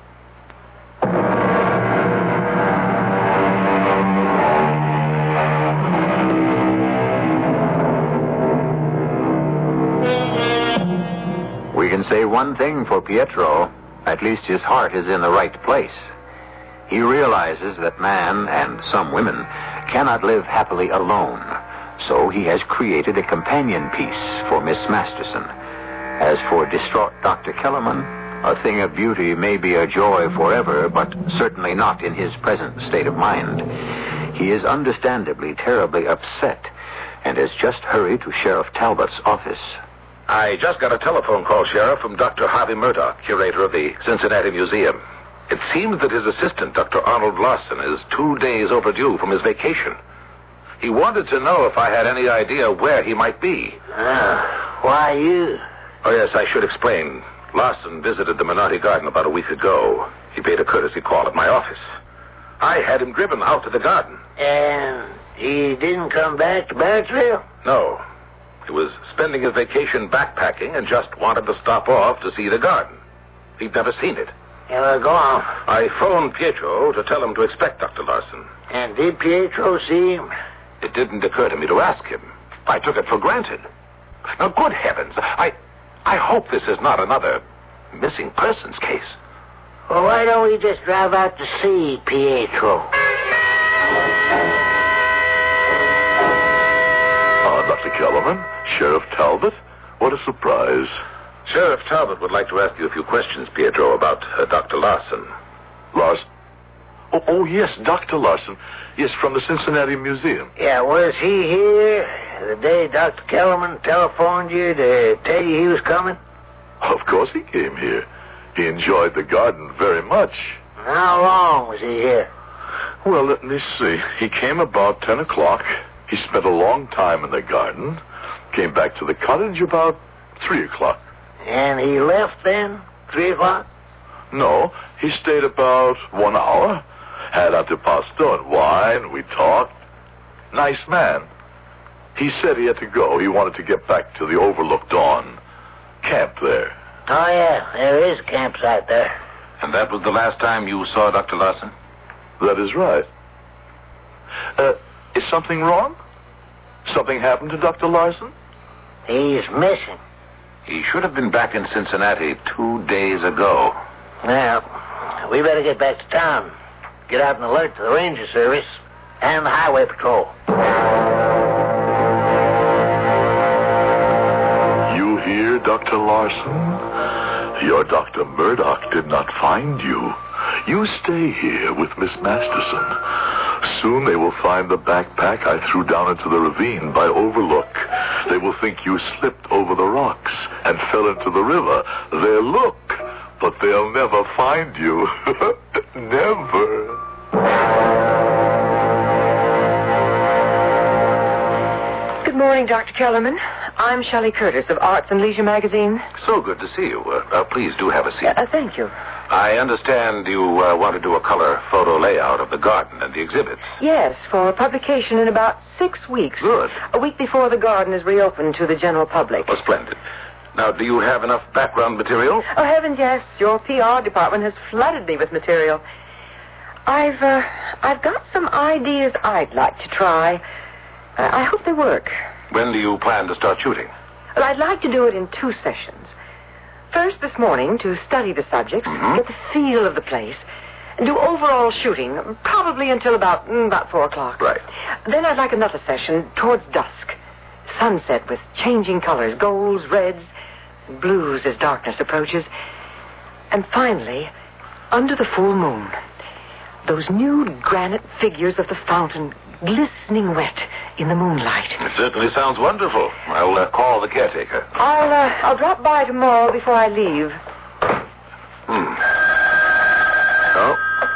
We can say one thing for Pietro. At least his heart is in the right place. He realizes that man, and some women, cannot live happily alone. So he has created a companion piece for Miss Masterson. As for distraught Doctor Kellerman, a thing of beauty may be a joy forever, but certainly not in his present state of mind. He is understandably terribly upset and has just hurried to Sheriff Talbot's office. I just got a telephone call, Sheriff, from Doctor Harvey Murdoch, curator of the Cincinnati Museum. It seems that his assistant, Doctor Arnold Larson, is two days overdue from his vacation. He wanted to know if I had any idea where he might be. Ah, why you? Oh, yes, I should explain. Larson visited the Menotti Garden about a week ago. He paid a courtesy call at my office. I had him driven out to the garden. And he didn't come back to Barrettsville? No. He was spending his vacation backpacking and just wanted to stop off to see the garden. He'd never seen it. Yeah, well, go on. I phoned Pietro to tell him to expect Doctor Larson. And did Pietro see him? It didn't occur to me to ask him. I took it for granted. Now, good heavens, I, I hope this is not another missing persons case. Well, why don't we just drive out to see Pietro? Ah, Doctor Kellerman, Sheriff Talbot, what a surprise. Sheriff Talbot would like to ask you a few questions, Pietro, about uh, Doctor Larson. Larson? Oh, oh, yes, Doctor Larson. Yes, from the Cincinnati Museum. Yeah, was he here the day Doctor Kellerman telephoned you to tell you he was coming? Of course he came here. He enjoyed the garden very much. How long was he here? Well, let me see. He came about ten o'clock. He spent a long time in the garden. Came back to the cottage about three o'clock. And he left then? Three o'clock? No, he stayed about one hour. Had antipasto and wine. We talked. Nice man. He said he had to go. He wanted to get back to the overlook dawn. Camp there. Oh, yeah. There is a campsite there. And that was the last time you saw Doctor Larson? That is right. Uh, is something wrong? Something happened to Doctor Larson? He's missing. He should have been back in Cincinnati two days ago. Well, we better get back to town. Get out and alert to the Ranger Service and the Highway Patrol. You hear, Doctor Larson? Your Doctor Murdoch did not find you. You stay here with Miss Masterson. Soon they will find the backpack I threw down into the ravine by Overlook. They will think you slipped over the rocks and fell into the river. They'll look, but they'll never find you. Never. Good morning, Doctor Kellerman. I'm Shelley Curtis of Arts and Leisure magazine. So good to see you. Uh, uh, please do have a seat. Uh, thank you. I understand you uh, want to do a color photo layout of the garden and the exhibits. Yes, for publication in about six weeks. Good. A week before the garden is reopened to the general public. Oh, splendid. Now, do you have enough background material? Oh, heavens, yes. Your P R department has flooded me with material. I've, uh, I've got some ideas I'd like to try. Uh, I hope they work. When do you plan to start shooting? Well, I'd like to do it in two sessions. First, this morning, to study the subjects, mm-hmm. get the feel of the place, and do overall shooting, probably until about, mm, about four o'clock. Right. Then I'd like another session towards dusk. Sunset with changing colors, golds, reds, blues as darkness approaches. And finally, under the full moon, those nude granite figures of the fountain glistening wet in the moonlight. It certainly sounds wonderful. I'll uh, call the caretaker. I'll, uh, I'll drop by tomorrow before I leave. Hmm. Oh.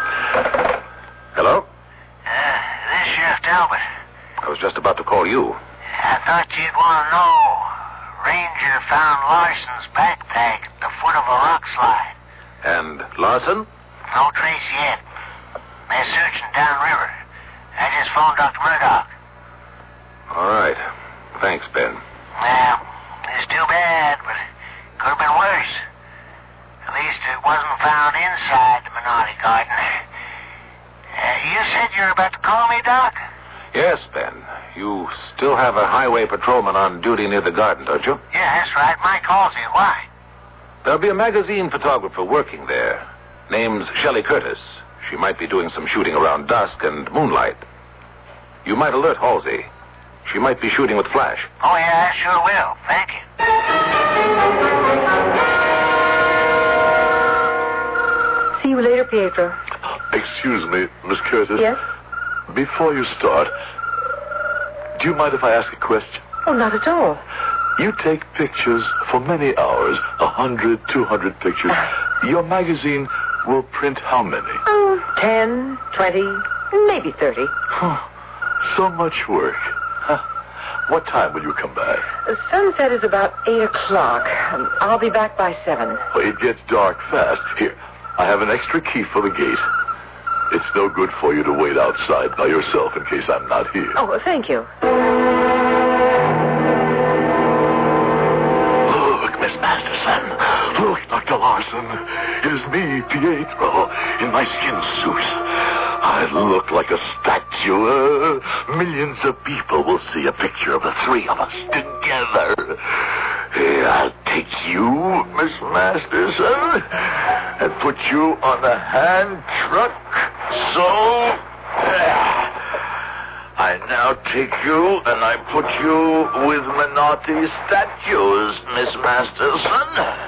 Hello? Uh, this is Sheriff Talbot. I was just about to call you. I thought you'd want to know. Ranger found Larson's backpack at the foot of a rock slide. And Larson? No trace yet. They're searching downriver. I just phoned Doctor Murdoch. All right. Thanks, Ben. Well, it's too bad, but it could have been worse. At least it wasn't found inside the Minotti garden. Uh, you said you were about to call me, Doc? Yes, Ben. You still have a highway patrolman on duty near the garden, don't you? Yeah, that's right. Mike Halsey. Why? There'll be a magazine photographer working there. Name's Shelley Curtis. She might be doing some shooting around dusk and moonlight. You might alert Halsey. She might be shooting with flash. Oh, yeah, I sure will. Thank you. See you later, Pietro. Excuse me, Miss Curtis. Yes? Before you start, do you mind if I ask a question? Oh, not at all. You take pictures for many hours, a hundred, two hundred pictures. Your magazine will print how many? Oh, ten, twenty, maybe thirty. Oh, so much work. Huh. What time will you come back? The sunset is about eight o'clock. I'll be back by seven. Well, it gets dark fast. Here, I have an extra key for the gate. It's no good for you to wait outside by yourself in case I'm not here. Oh, well, thank you. Look, Miss Masterson. Look, Doctor Larson. It is me, Pietro, in my skin suit. I look like a statue. Uh, millions of people will see a picture of the three of us together. Here, I'll take you, Miss Masterson, and put you on the hand truck. So, uh, I now take you and I put you with Menotti statues, Miss Masterson.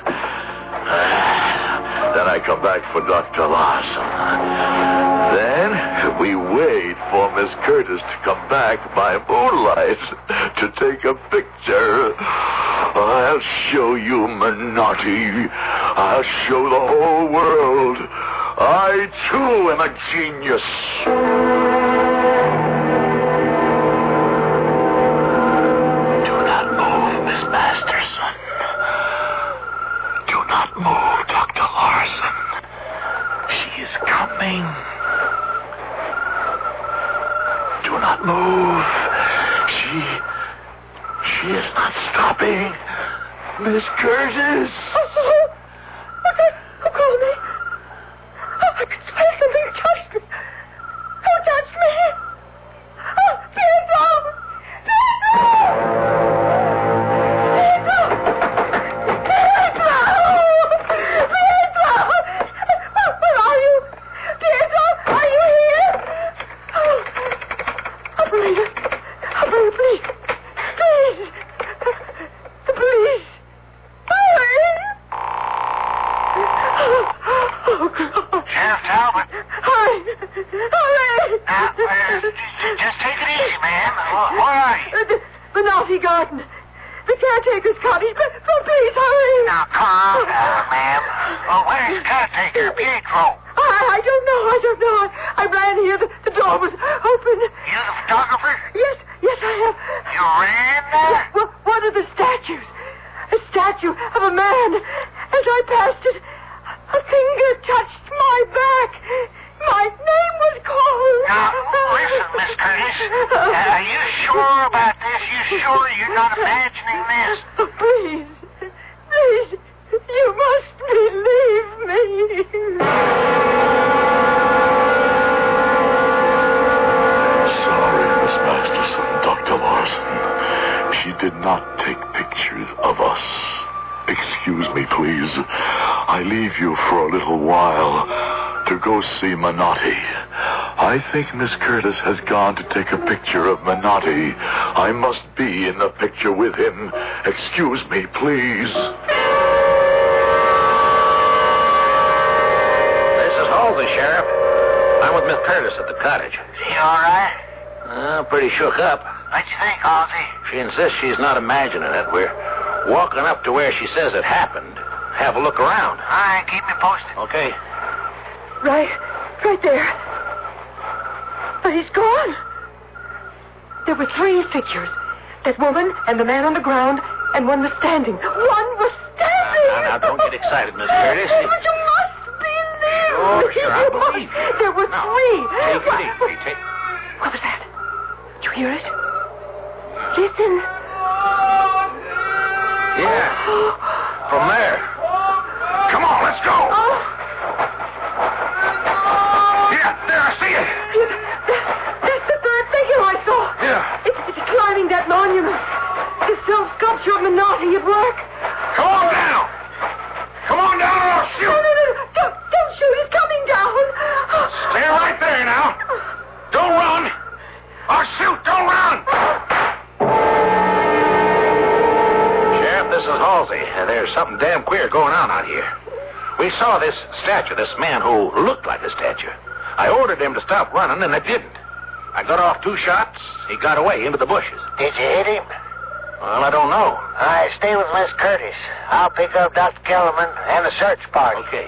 Uh, then I come back for Doctor Larson. Then we wait for Miss Curtis to come back by moonlight to take a picture. I'll show you Menotti. I'll show the whole world. I, too, am a genius. Do not move, Miss Masterson. Do not move, Doctor Larson. She is coming. Do not move. She... She is not stopping. Miss Curtis. Oh, okay. Who called me? Oh, I could swear something touched me. Who touched me? Oh, Pietro! Pietro! Pietro! Pietro! Pietro! Where are you? Pietro, are you here? Oh, operator. Operator, please. Please. The police. Hurry. Oh, God. Sheriff Talbot. Hurry. Hurry. Now, uh, just, just take it easy, man. Where are you? Uh, the Menotti Garden. The caretaker's cottage. But, but please, hurry. Now, calm down, ma'am. Oh, where's the caretaker, Pietro? I, I don't know. I don't know. I, I ran here. The, the door was open. You the photographer? Yes, yes, I have. You ran there? What, what are the statues? A statue of a man. As I passed it, a finger touched my back. My name was called. Now, listen, Miss Curtis. Uh, are you sure about this? You sure you're not imagining this? Oh, please. Please. You must believe me. Sorry, Miss Masterson, Doctor Larson. She did not take pictures of us. Excuse me, please. I leave you for a little while to go see Menotti. I think Miss Curtis has gone to take a picture of Menotti. I must be in the picture with him. Excuse me, please. This is Halsey, Sheriff. I'm with Miss Curtis at the cottage. She all right? Uh, pretty shook up. What'd you think, Halsey? She insists she's not imagining it. We're walking up to where she says it happened. Have a look around. All right, keep me posted. Okay. Right, right there. But he's gone. There were three figures. That woman and the man on the ground, and one was standing. One was standing! Now, now, now don't get excited, Miss Curtis. But you must believe. Sure, sure, I You believe. must. There were No, three. Take it easy. Take... What was that? Did you hear it? Listen. Yeah. From there. Come on, let's go. Oh. Yeah, there, I see it. That's the third figure I saw. Yeah. It's, it's climbing that monument. The self-sculpture of Menotti at work. Come on down. Come on down or I'll shoot. No, no, no. Don't, don't shoot. He's coming down. Stay right there now. Don't run. I'll shoot. Don't run. Sheriff, this is Halsey. Uh, There's something damn queer going on out here. We saw this statue, this man who looked like a statue. I ordered him to stop running, and it didn't. I got off two shots. He got away into the bushes. Did you hit him? Well, I don't know. All right, stay with Miss Curtis. I'll pick up Doctor Kellerman and the search party. Okay.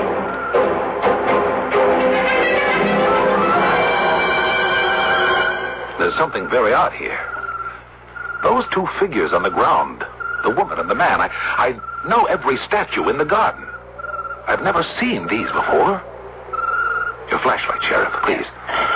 There's something very odd here. Those two figures on the ground, the woman and the man, I, I know every statue in the garden. I've never seen these before. Your flashlight, Sheriff, please.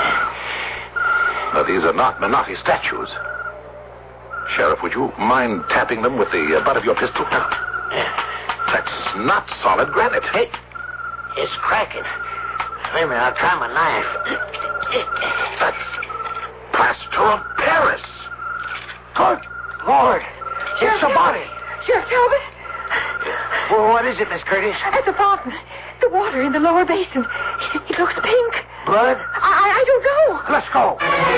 Now, these are not Menotti statues. Sheriff, would you mind tapping them with the uh, butt of your pistol? That's not solid granite. It, it's cracking. Wait a minute, I'll try my knife. That's plaster of Paris. Good Lord. It's a body. Sheriff Talbot? Well, what is it, Miss Curtis? At the fountain. The water in the lower basin. It, it looks pink. Blood? I, I don't know. Let's go.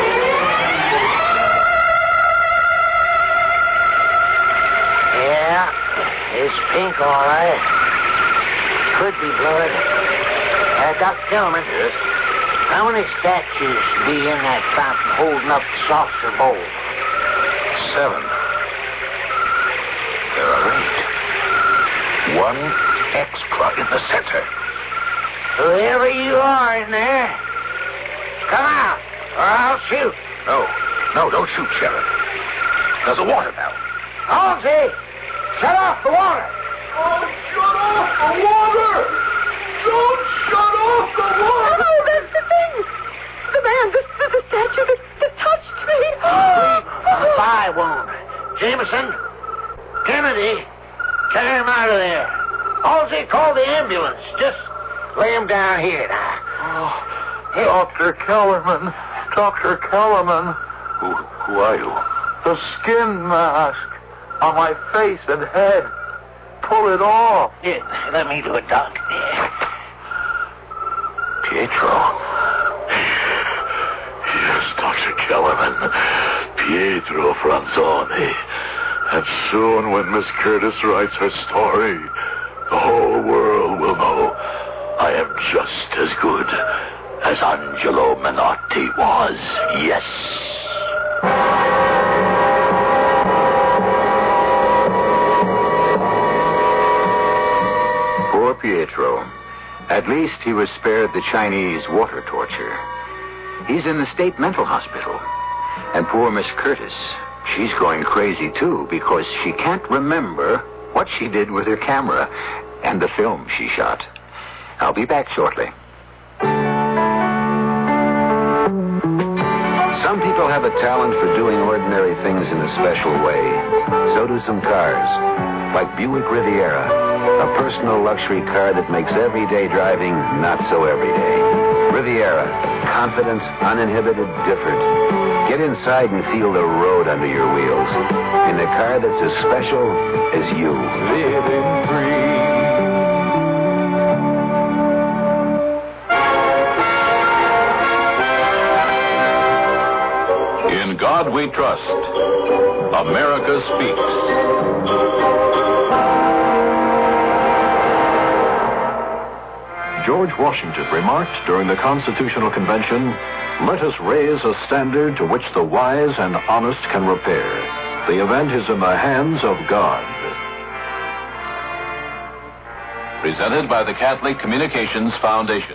Yeah, it's pink, all right. Could be blood. Uh, Doctor Kellerman. Yes? How many statues be in that fountain holding up the saucer bowl? Seven. There are eight. One extra in the center. Whoever you are in there, come out, or I'll shoot. No, no, don't shoot, Sheriff. There's a water valve. Halsey, shut off the water. Oh, shut off the water! Don't shut off the water! Oh, that's the thing. The man, the, the, the statue that, that touched me. A thigh wound. Jameson, Kennedy, carry him out of there. Halsey, call the ambulance. Just lay him down here now. Oh, Doctor Kellerman. Doctor Kellerman. Who, who are you? The skin mask on my face and head. Pull it off. Here, let me do it, Doc. Pietro. Yes, Doctor Kellerman. Pietro Franzoni. And soon, when Miss Curtis writes her story, the whole world will know I am just as good as Angelo Menotti was. Yes. Poor Pietro. At least he was spared the Chinese water torture. He's in the state mental hospital. And poor Miss Curtis, she's going crazy too because she can't remember what she did with her camera and the film she shot. I'll be back shortly. Some people have a talent for doing ordinary things in a special way. So do some cars. Like Buick Riviera, a personal luxury car that makes everyday driving not so everyday. Riviera, confident, uninhibited, different. Get inside and feel the road under your wheels. In a car that's as special as you. Living free. In God we trust. America speaks. George Washington remarked during the Constitutional Convention, "Let us raise a standard to which the wise and honest can repair. The event is in the hands of God." Presented by the Catholic Communications Foundation.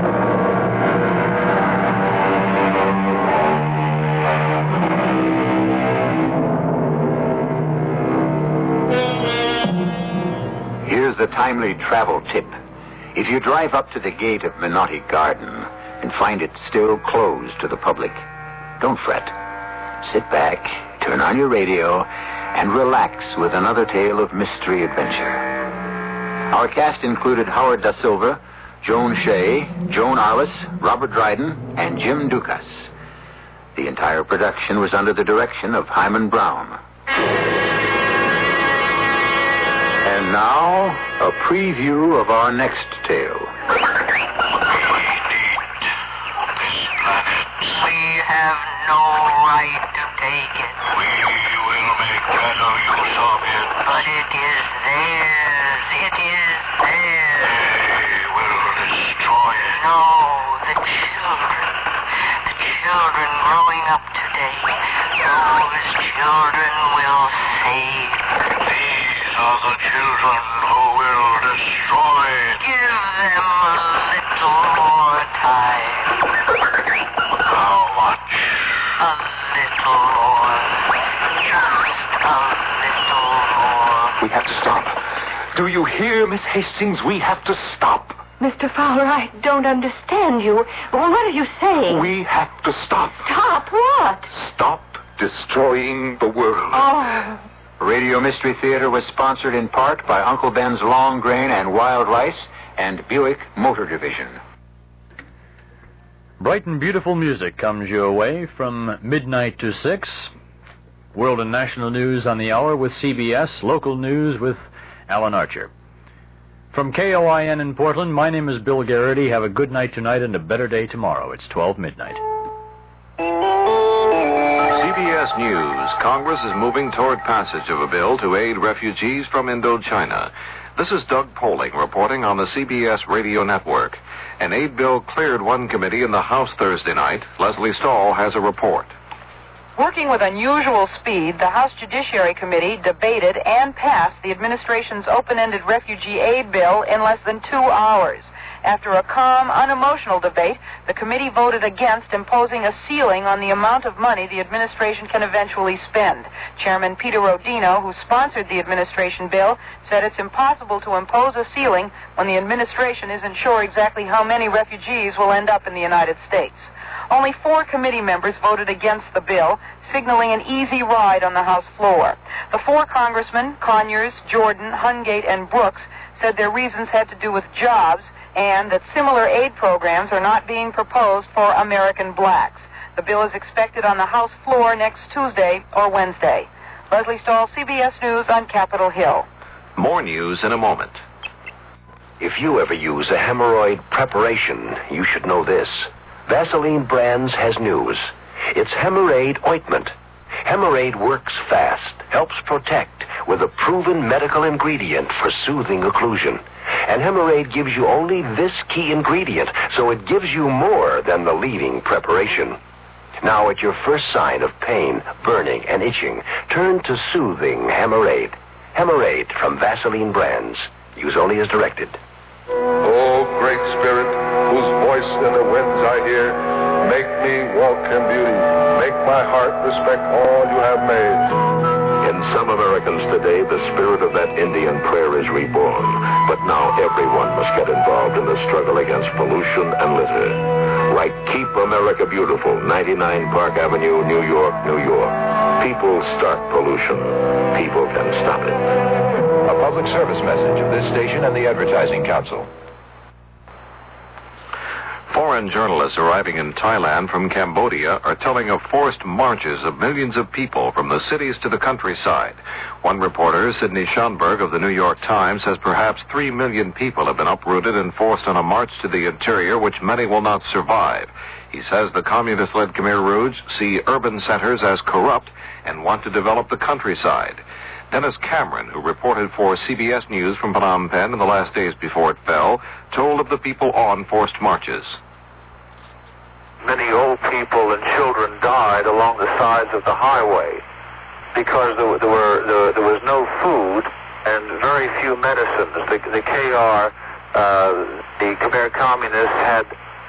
Here's a timely travel tip. If you drive up to the gate of Menotti Garden and find it still closed to the public, don't fret. Sit back, turn on your radio, and relax with another tale of mystery adventure. Our cast included Howard Da Silva, Joan Shea, Joan Arliss, Robert Dryden, and Jim Dukas. The entire production was under the direction of Hyman Brown. And now, a preview of our next tale. We have no right to take it. We will make better use of it. But it is theirs. It is theirs. They will destroy it. No, the children. The children growing up today. Those children will save. These are the children who will destroy it. Give them a little more time. How much? A little more. Just a little more. We have to stop. Do you hear, Miss Hastings? We have to stop. Mister Fowler, I don't understand you. Well, what are you saying? We have to stop. Stop what? Stop destroying the world. Oh. Radio Mystery Theater was sponsored in part by Uncle Ben's Long Grain and Wild Rice and Buick Motor Division. Bright and beautiful music comes your way from midnight to six. World and national news on the hour with C B S. Local news with Alan Archer. From K O I N in Portland, my name is Bill Garrity. Have a good night tonight and a better day tomorrow. It's twelve midnight. C B S News. Congress is moving toward passage of a bill to aid refugees from Indochina. This is Doug Poling reporting on the C B S radio network. An aid bill cleared one committee in the House Thursday night. Leslie Stahl has a report. Working with unusual speed, the House Judiciary Committee debated and passed the administration's open-ended refugee aid bill in less than two hours. After a calm, unemotional debate, the committee voted against imposing a ceiling on the amount of money the administration can eventually spend. Chairman Peter Rodino, who sponsored the administration bill, said it's impossible to impose a ceiling when the administration isn't sure exactly how many refugees will end up in the United States. Only four committee members voted against the bill, signaling an easy ride on the House floor. The four congressmen, Conyers, Jordan, Hungate, and Brooks, said their reasons had to do with jobs and that similar aid programs are not being proposed for American blacks. The bill is expected on the House floor next Tuesday or Wednesday. Leslie Stahl, C B S News on Capitol Hill. More news in a moment. If you ever use a hemorrhoid preparation, you should know this. Vaseline Brands has news. It's Hemorrhoid ointment. Hemorrhoid works fast, helps protect with a proven medical ingredient for soothing occlusion. And Hemorrhoid gives you only this key ingredient, so it gives you more than the leading preparation. Now, at your first sign of pain, burning, and itching, turn to soothing Hemorrhoid. Hemorrhoid from Vaseline Brands. Use only as directed. Oh, great spirit, whose voice in the winds I hear, make me walk in beauty. Make my heart respect all you have made. In some Americans today, the spirit of that Indian prayer is reborn. But now everyone must get involved in the struggle against pollution and litter. Write Keep America Beautiful, ninety-nine Park Avenue, New York, New York. People start pollution. People can stop it. A public service message of this station and the Advertising Council. Foreign journalists arriving in Thailand from Cambodia are telling of forced marches of millions of people from the cities to the countryside. One reporter, Sidney Schonberg of the New York Times, says perhaps three million people have been uprooted and forced on a march to the interior, which many will not survive. He says the communist-led Khmer Rouge see urban centers as corrupt and want to develop the countryside. Dennis Cameron, who reported for C B S News from Phnom Penh in the last days before it fell, told of the people on forced marches. Many old people and children died along the sides of the highway because there, there, were, there, there was no food and very few medicines. The, the K R, uh, the Khmer Communists, had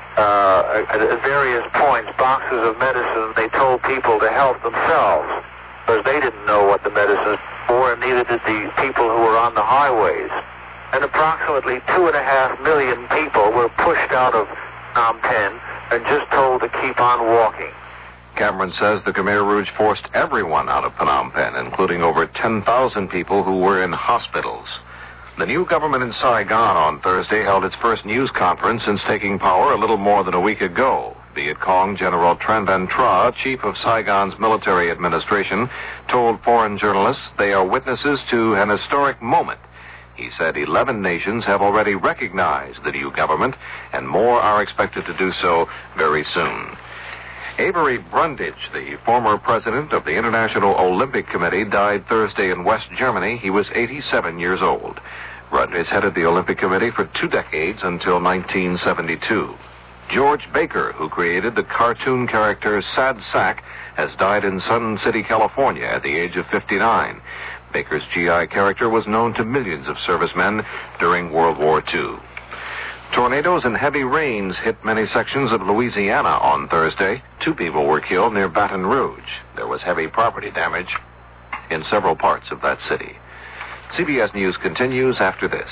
uh, at, at various points boxes of medicine. They told people to help themselves because they didn't know what the medicines were, and neither did the people who were on the highways. And approximately two and a half million people were pushed out of Phnom Penh and just told to keep on walking. Cameron says the Khmer Rouge forced everyone out of Phnom Penh, including over ten thousand people who were in hospitals. The new government in Saigon on Thursday held its first news conference since taking power a little more than a week ago. Viet Cong General Tran Van Tra, chief of Saigon's military administration, told foreign journalists they are witnesses to an historic moment. He said eleven nations have already recognized the new government, and more are expected to do so very soon. Avery Brundage, the former president of the International Olympic Committee, died Thursday in West Germany. He was eighty-seven years old. Brundage headed the Olympic Committee for two decades until nineteen seventy-two. George Baker, who created the cartoon character Sad Sack, has died in Sun City, California at the age of fifty-nine. Baker's G I character was known to millions of servicemen during World War Two. Tornadoes and heavy rains hit many sections of Louisiana on Thursday. Two people were killed near Baton Rouge. There was heavy property damage in several parts of that city. C B S News continues after this.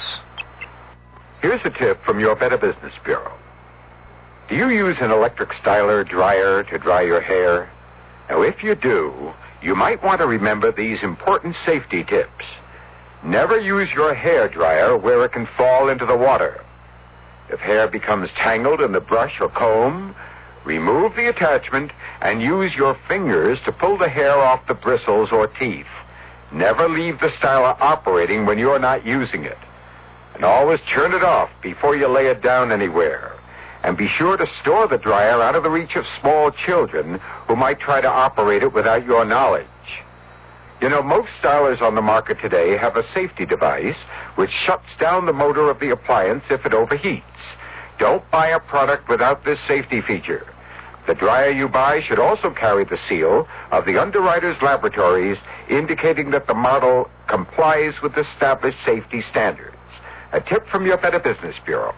Here's a tip from your Better Business Bureau. Do you use an electric styler dryer to dry your hair? Now, if you do, you might want to remember these important safety tips. Never use your hair dryer where it can fall into the water. If hair becomes tangled in the brush or comb, Remove the attachment and use your fingers to pull the hair off the bristles or teeth. Never leave the styler operating when you're not using it. And always turn it off before you lay it down anywhere. And be sure to store the dryer out of the reach of small children who might try to operate it without your knowledge. You know, most stylers on the market today have a safety device which shuts down the motor of the appliance if it overheats. Don't buy a product without this safety feature. The dryer you buy should also carry the seal of the Underwriters Laboratories indicating that the model complies with established safety standards. A tip from your Better Business Bureau.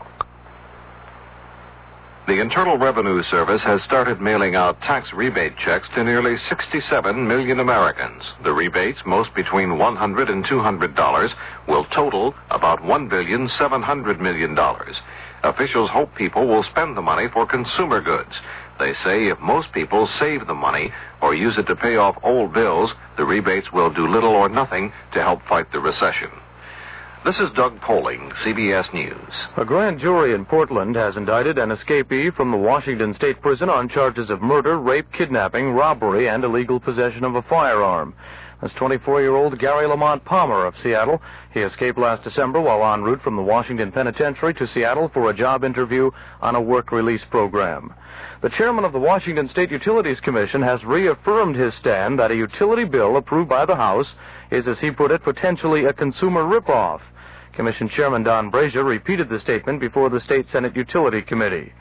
The Internal Revenue Service has started mailing out tax rebate checks to nearly sixty-seven million Americans. The rebates, most between one hundred dollars and two hundred dollars, will total about one billion seven hundred million dollars. Officials hope people will spend the money for consumer goods. They say if most people save the money or use it to pay off old bills, the rebates will do little or nothing to help fight the recession. This is Doug Poling, C B S News. A grand jury in Portland has indicted an escapee from the Washington State Prison on charges of murder, rape, kidnapping, robbery, and illegal possession of a firearm. That's twenty-four-year-old Gary Lamont Palmer of Seattle. He escaped last December while en route from the Washington Penitentiary to Seattle for a job interview on a work release program. The chairman of the Washington State Utilities Commission has reaffirmed his stand that a utility bill approved by the House is, as he put it, potentially a consumer ripoff. Commission Chairman Don Brazier repeated the statement before the State Senate Utility Committee.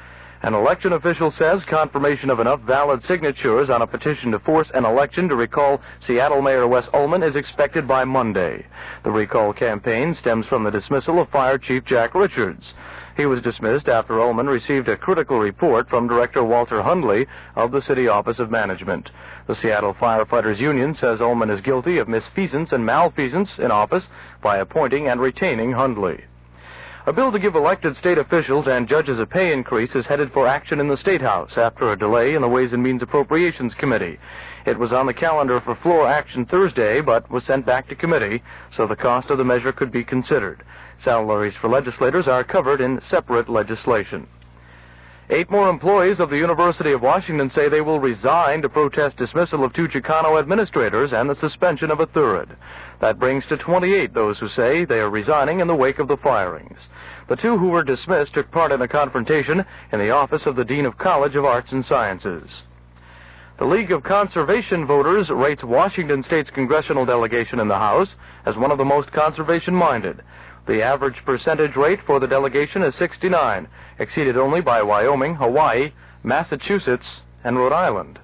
An election official says confirmation of enough valid signatures on a petition to force an election to recall Seattle Mayor Wes Ullman is expected by Monday. The recall campaign stems from the dismissal of Fire Chief Jack Richards. He was dismissed after Ullman received a critical report from Director Walter Hundley of the City Office of Management. The Seattle Firefighters Union says Ullman is guilty of misfeasance and malfeasance in office by appointing and retaining Hundley. A bill to give elected state officials and judges a pay increase is headed for action in the State House after a delay in the Ways and Means Appropriations Committee. It was on the calendar for floor action Thursday, but was sent back to committee so the cost of the measure could be considered. Salaries for legislators are covered in separate legislation. Eight more employees of the University of Washington say they will resign to protest dismissal of two Chicano administrators and the suspension of a third. That brings to twenty-eight those who say they are resigning in the wake of the firings. The two who were dismissed took part in a confrontation in the office of the Dean of College of Arts and Sciences. The League of Conservation Voters rates Washington State's congressional delegation in the House as one of the most conservation-minded. The average percentage rate for the delegation is sixty-nine, exceeded only by Wyoming, Hawaii, Massachusetts, and Rhode Island.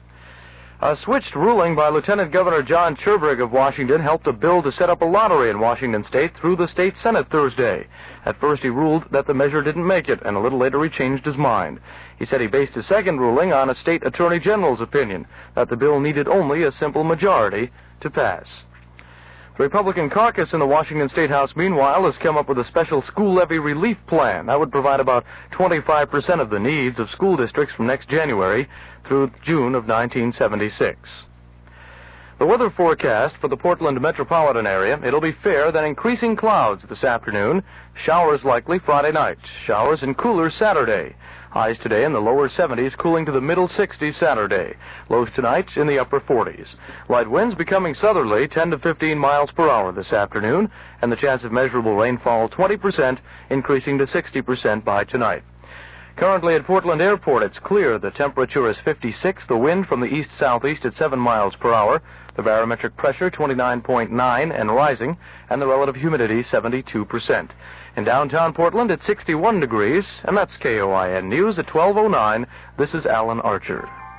A switched ruling by Lieutenant Governor John Cherberg of Washington helped a bill to set up a lottery in Washington State through the state Senate Thursday. At first he ruled that the measure didn't make it, and a little later he changed his mind. He said he based his second ruling on a state attorney general's opinion that the bill needed only a simple majority to pass. The Republican caucus in the Washington State House, meanwhile, has come up with a special school levy relief plan that would provide about twenty-five percent of the needs of school districts from next January through June of nineteen seventy-six. The weather forecast for the Portland metropolitan area, it'll be fair, then increasing clouds this afternoon. Showers likely Friday night. Showers and cooler Saturday. Highs today in the lower seventies, cooling to the middle sixties Saturday. Lows tonight in the upper forties. Light winds becoming southerly, ten to fifteen miles per hour this afternoon, and the chance of measurable rainfall twenty percent, increasing to sixty percent by tonight. Currently at Portland Airport, it's clear. The temperature is fifty-six, the wind from the east-southeast at seven miles per hour, the barometric pressure twenty-nine point nine and rising, and the relative humidity seventy-two percent. In downtown Portland, it's sixty-one degrees, and that's K O I N News at twelve oh nine. This is Alan Archer.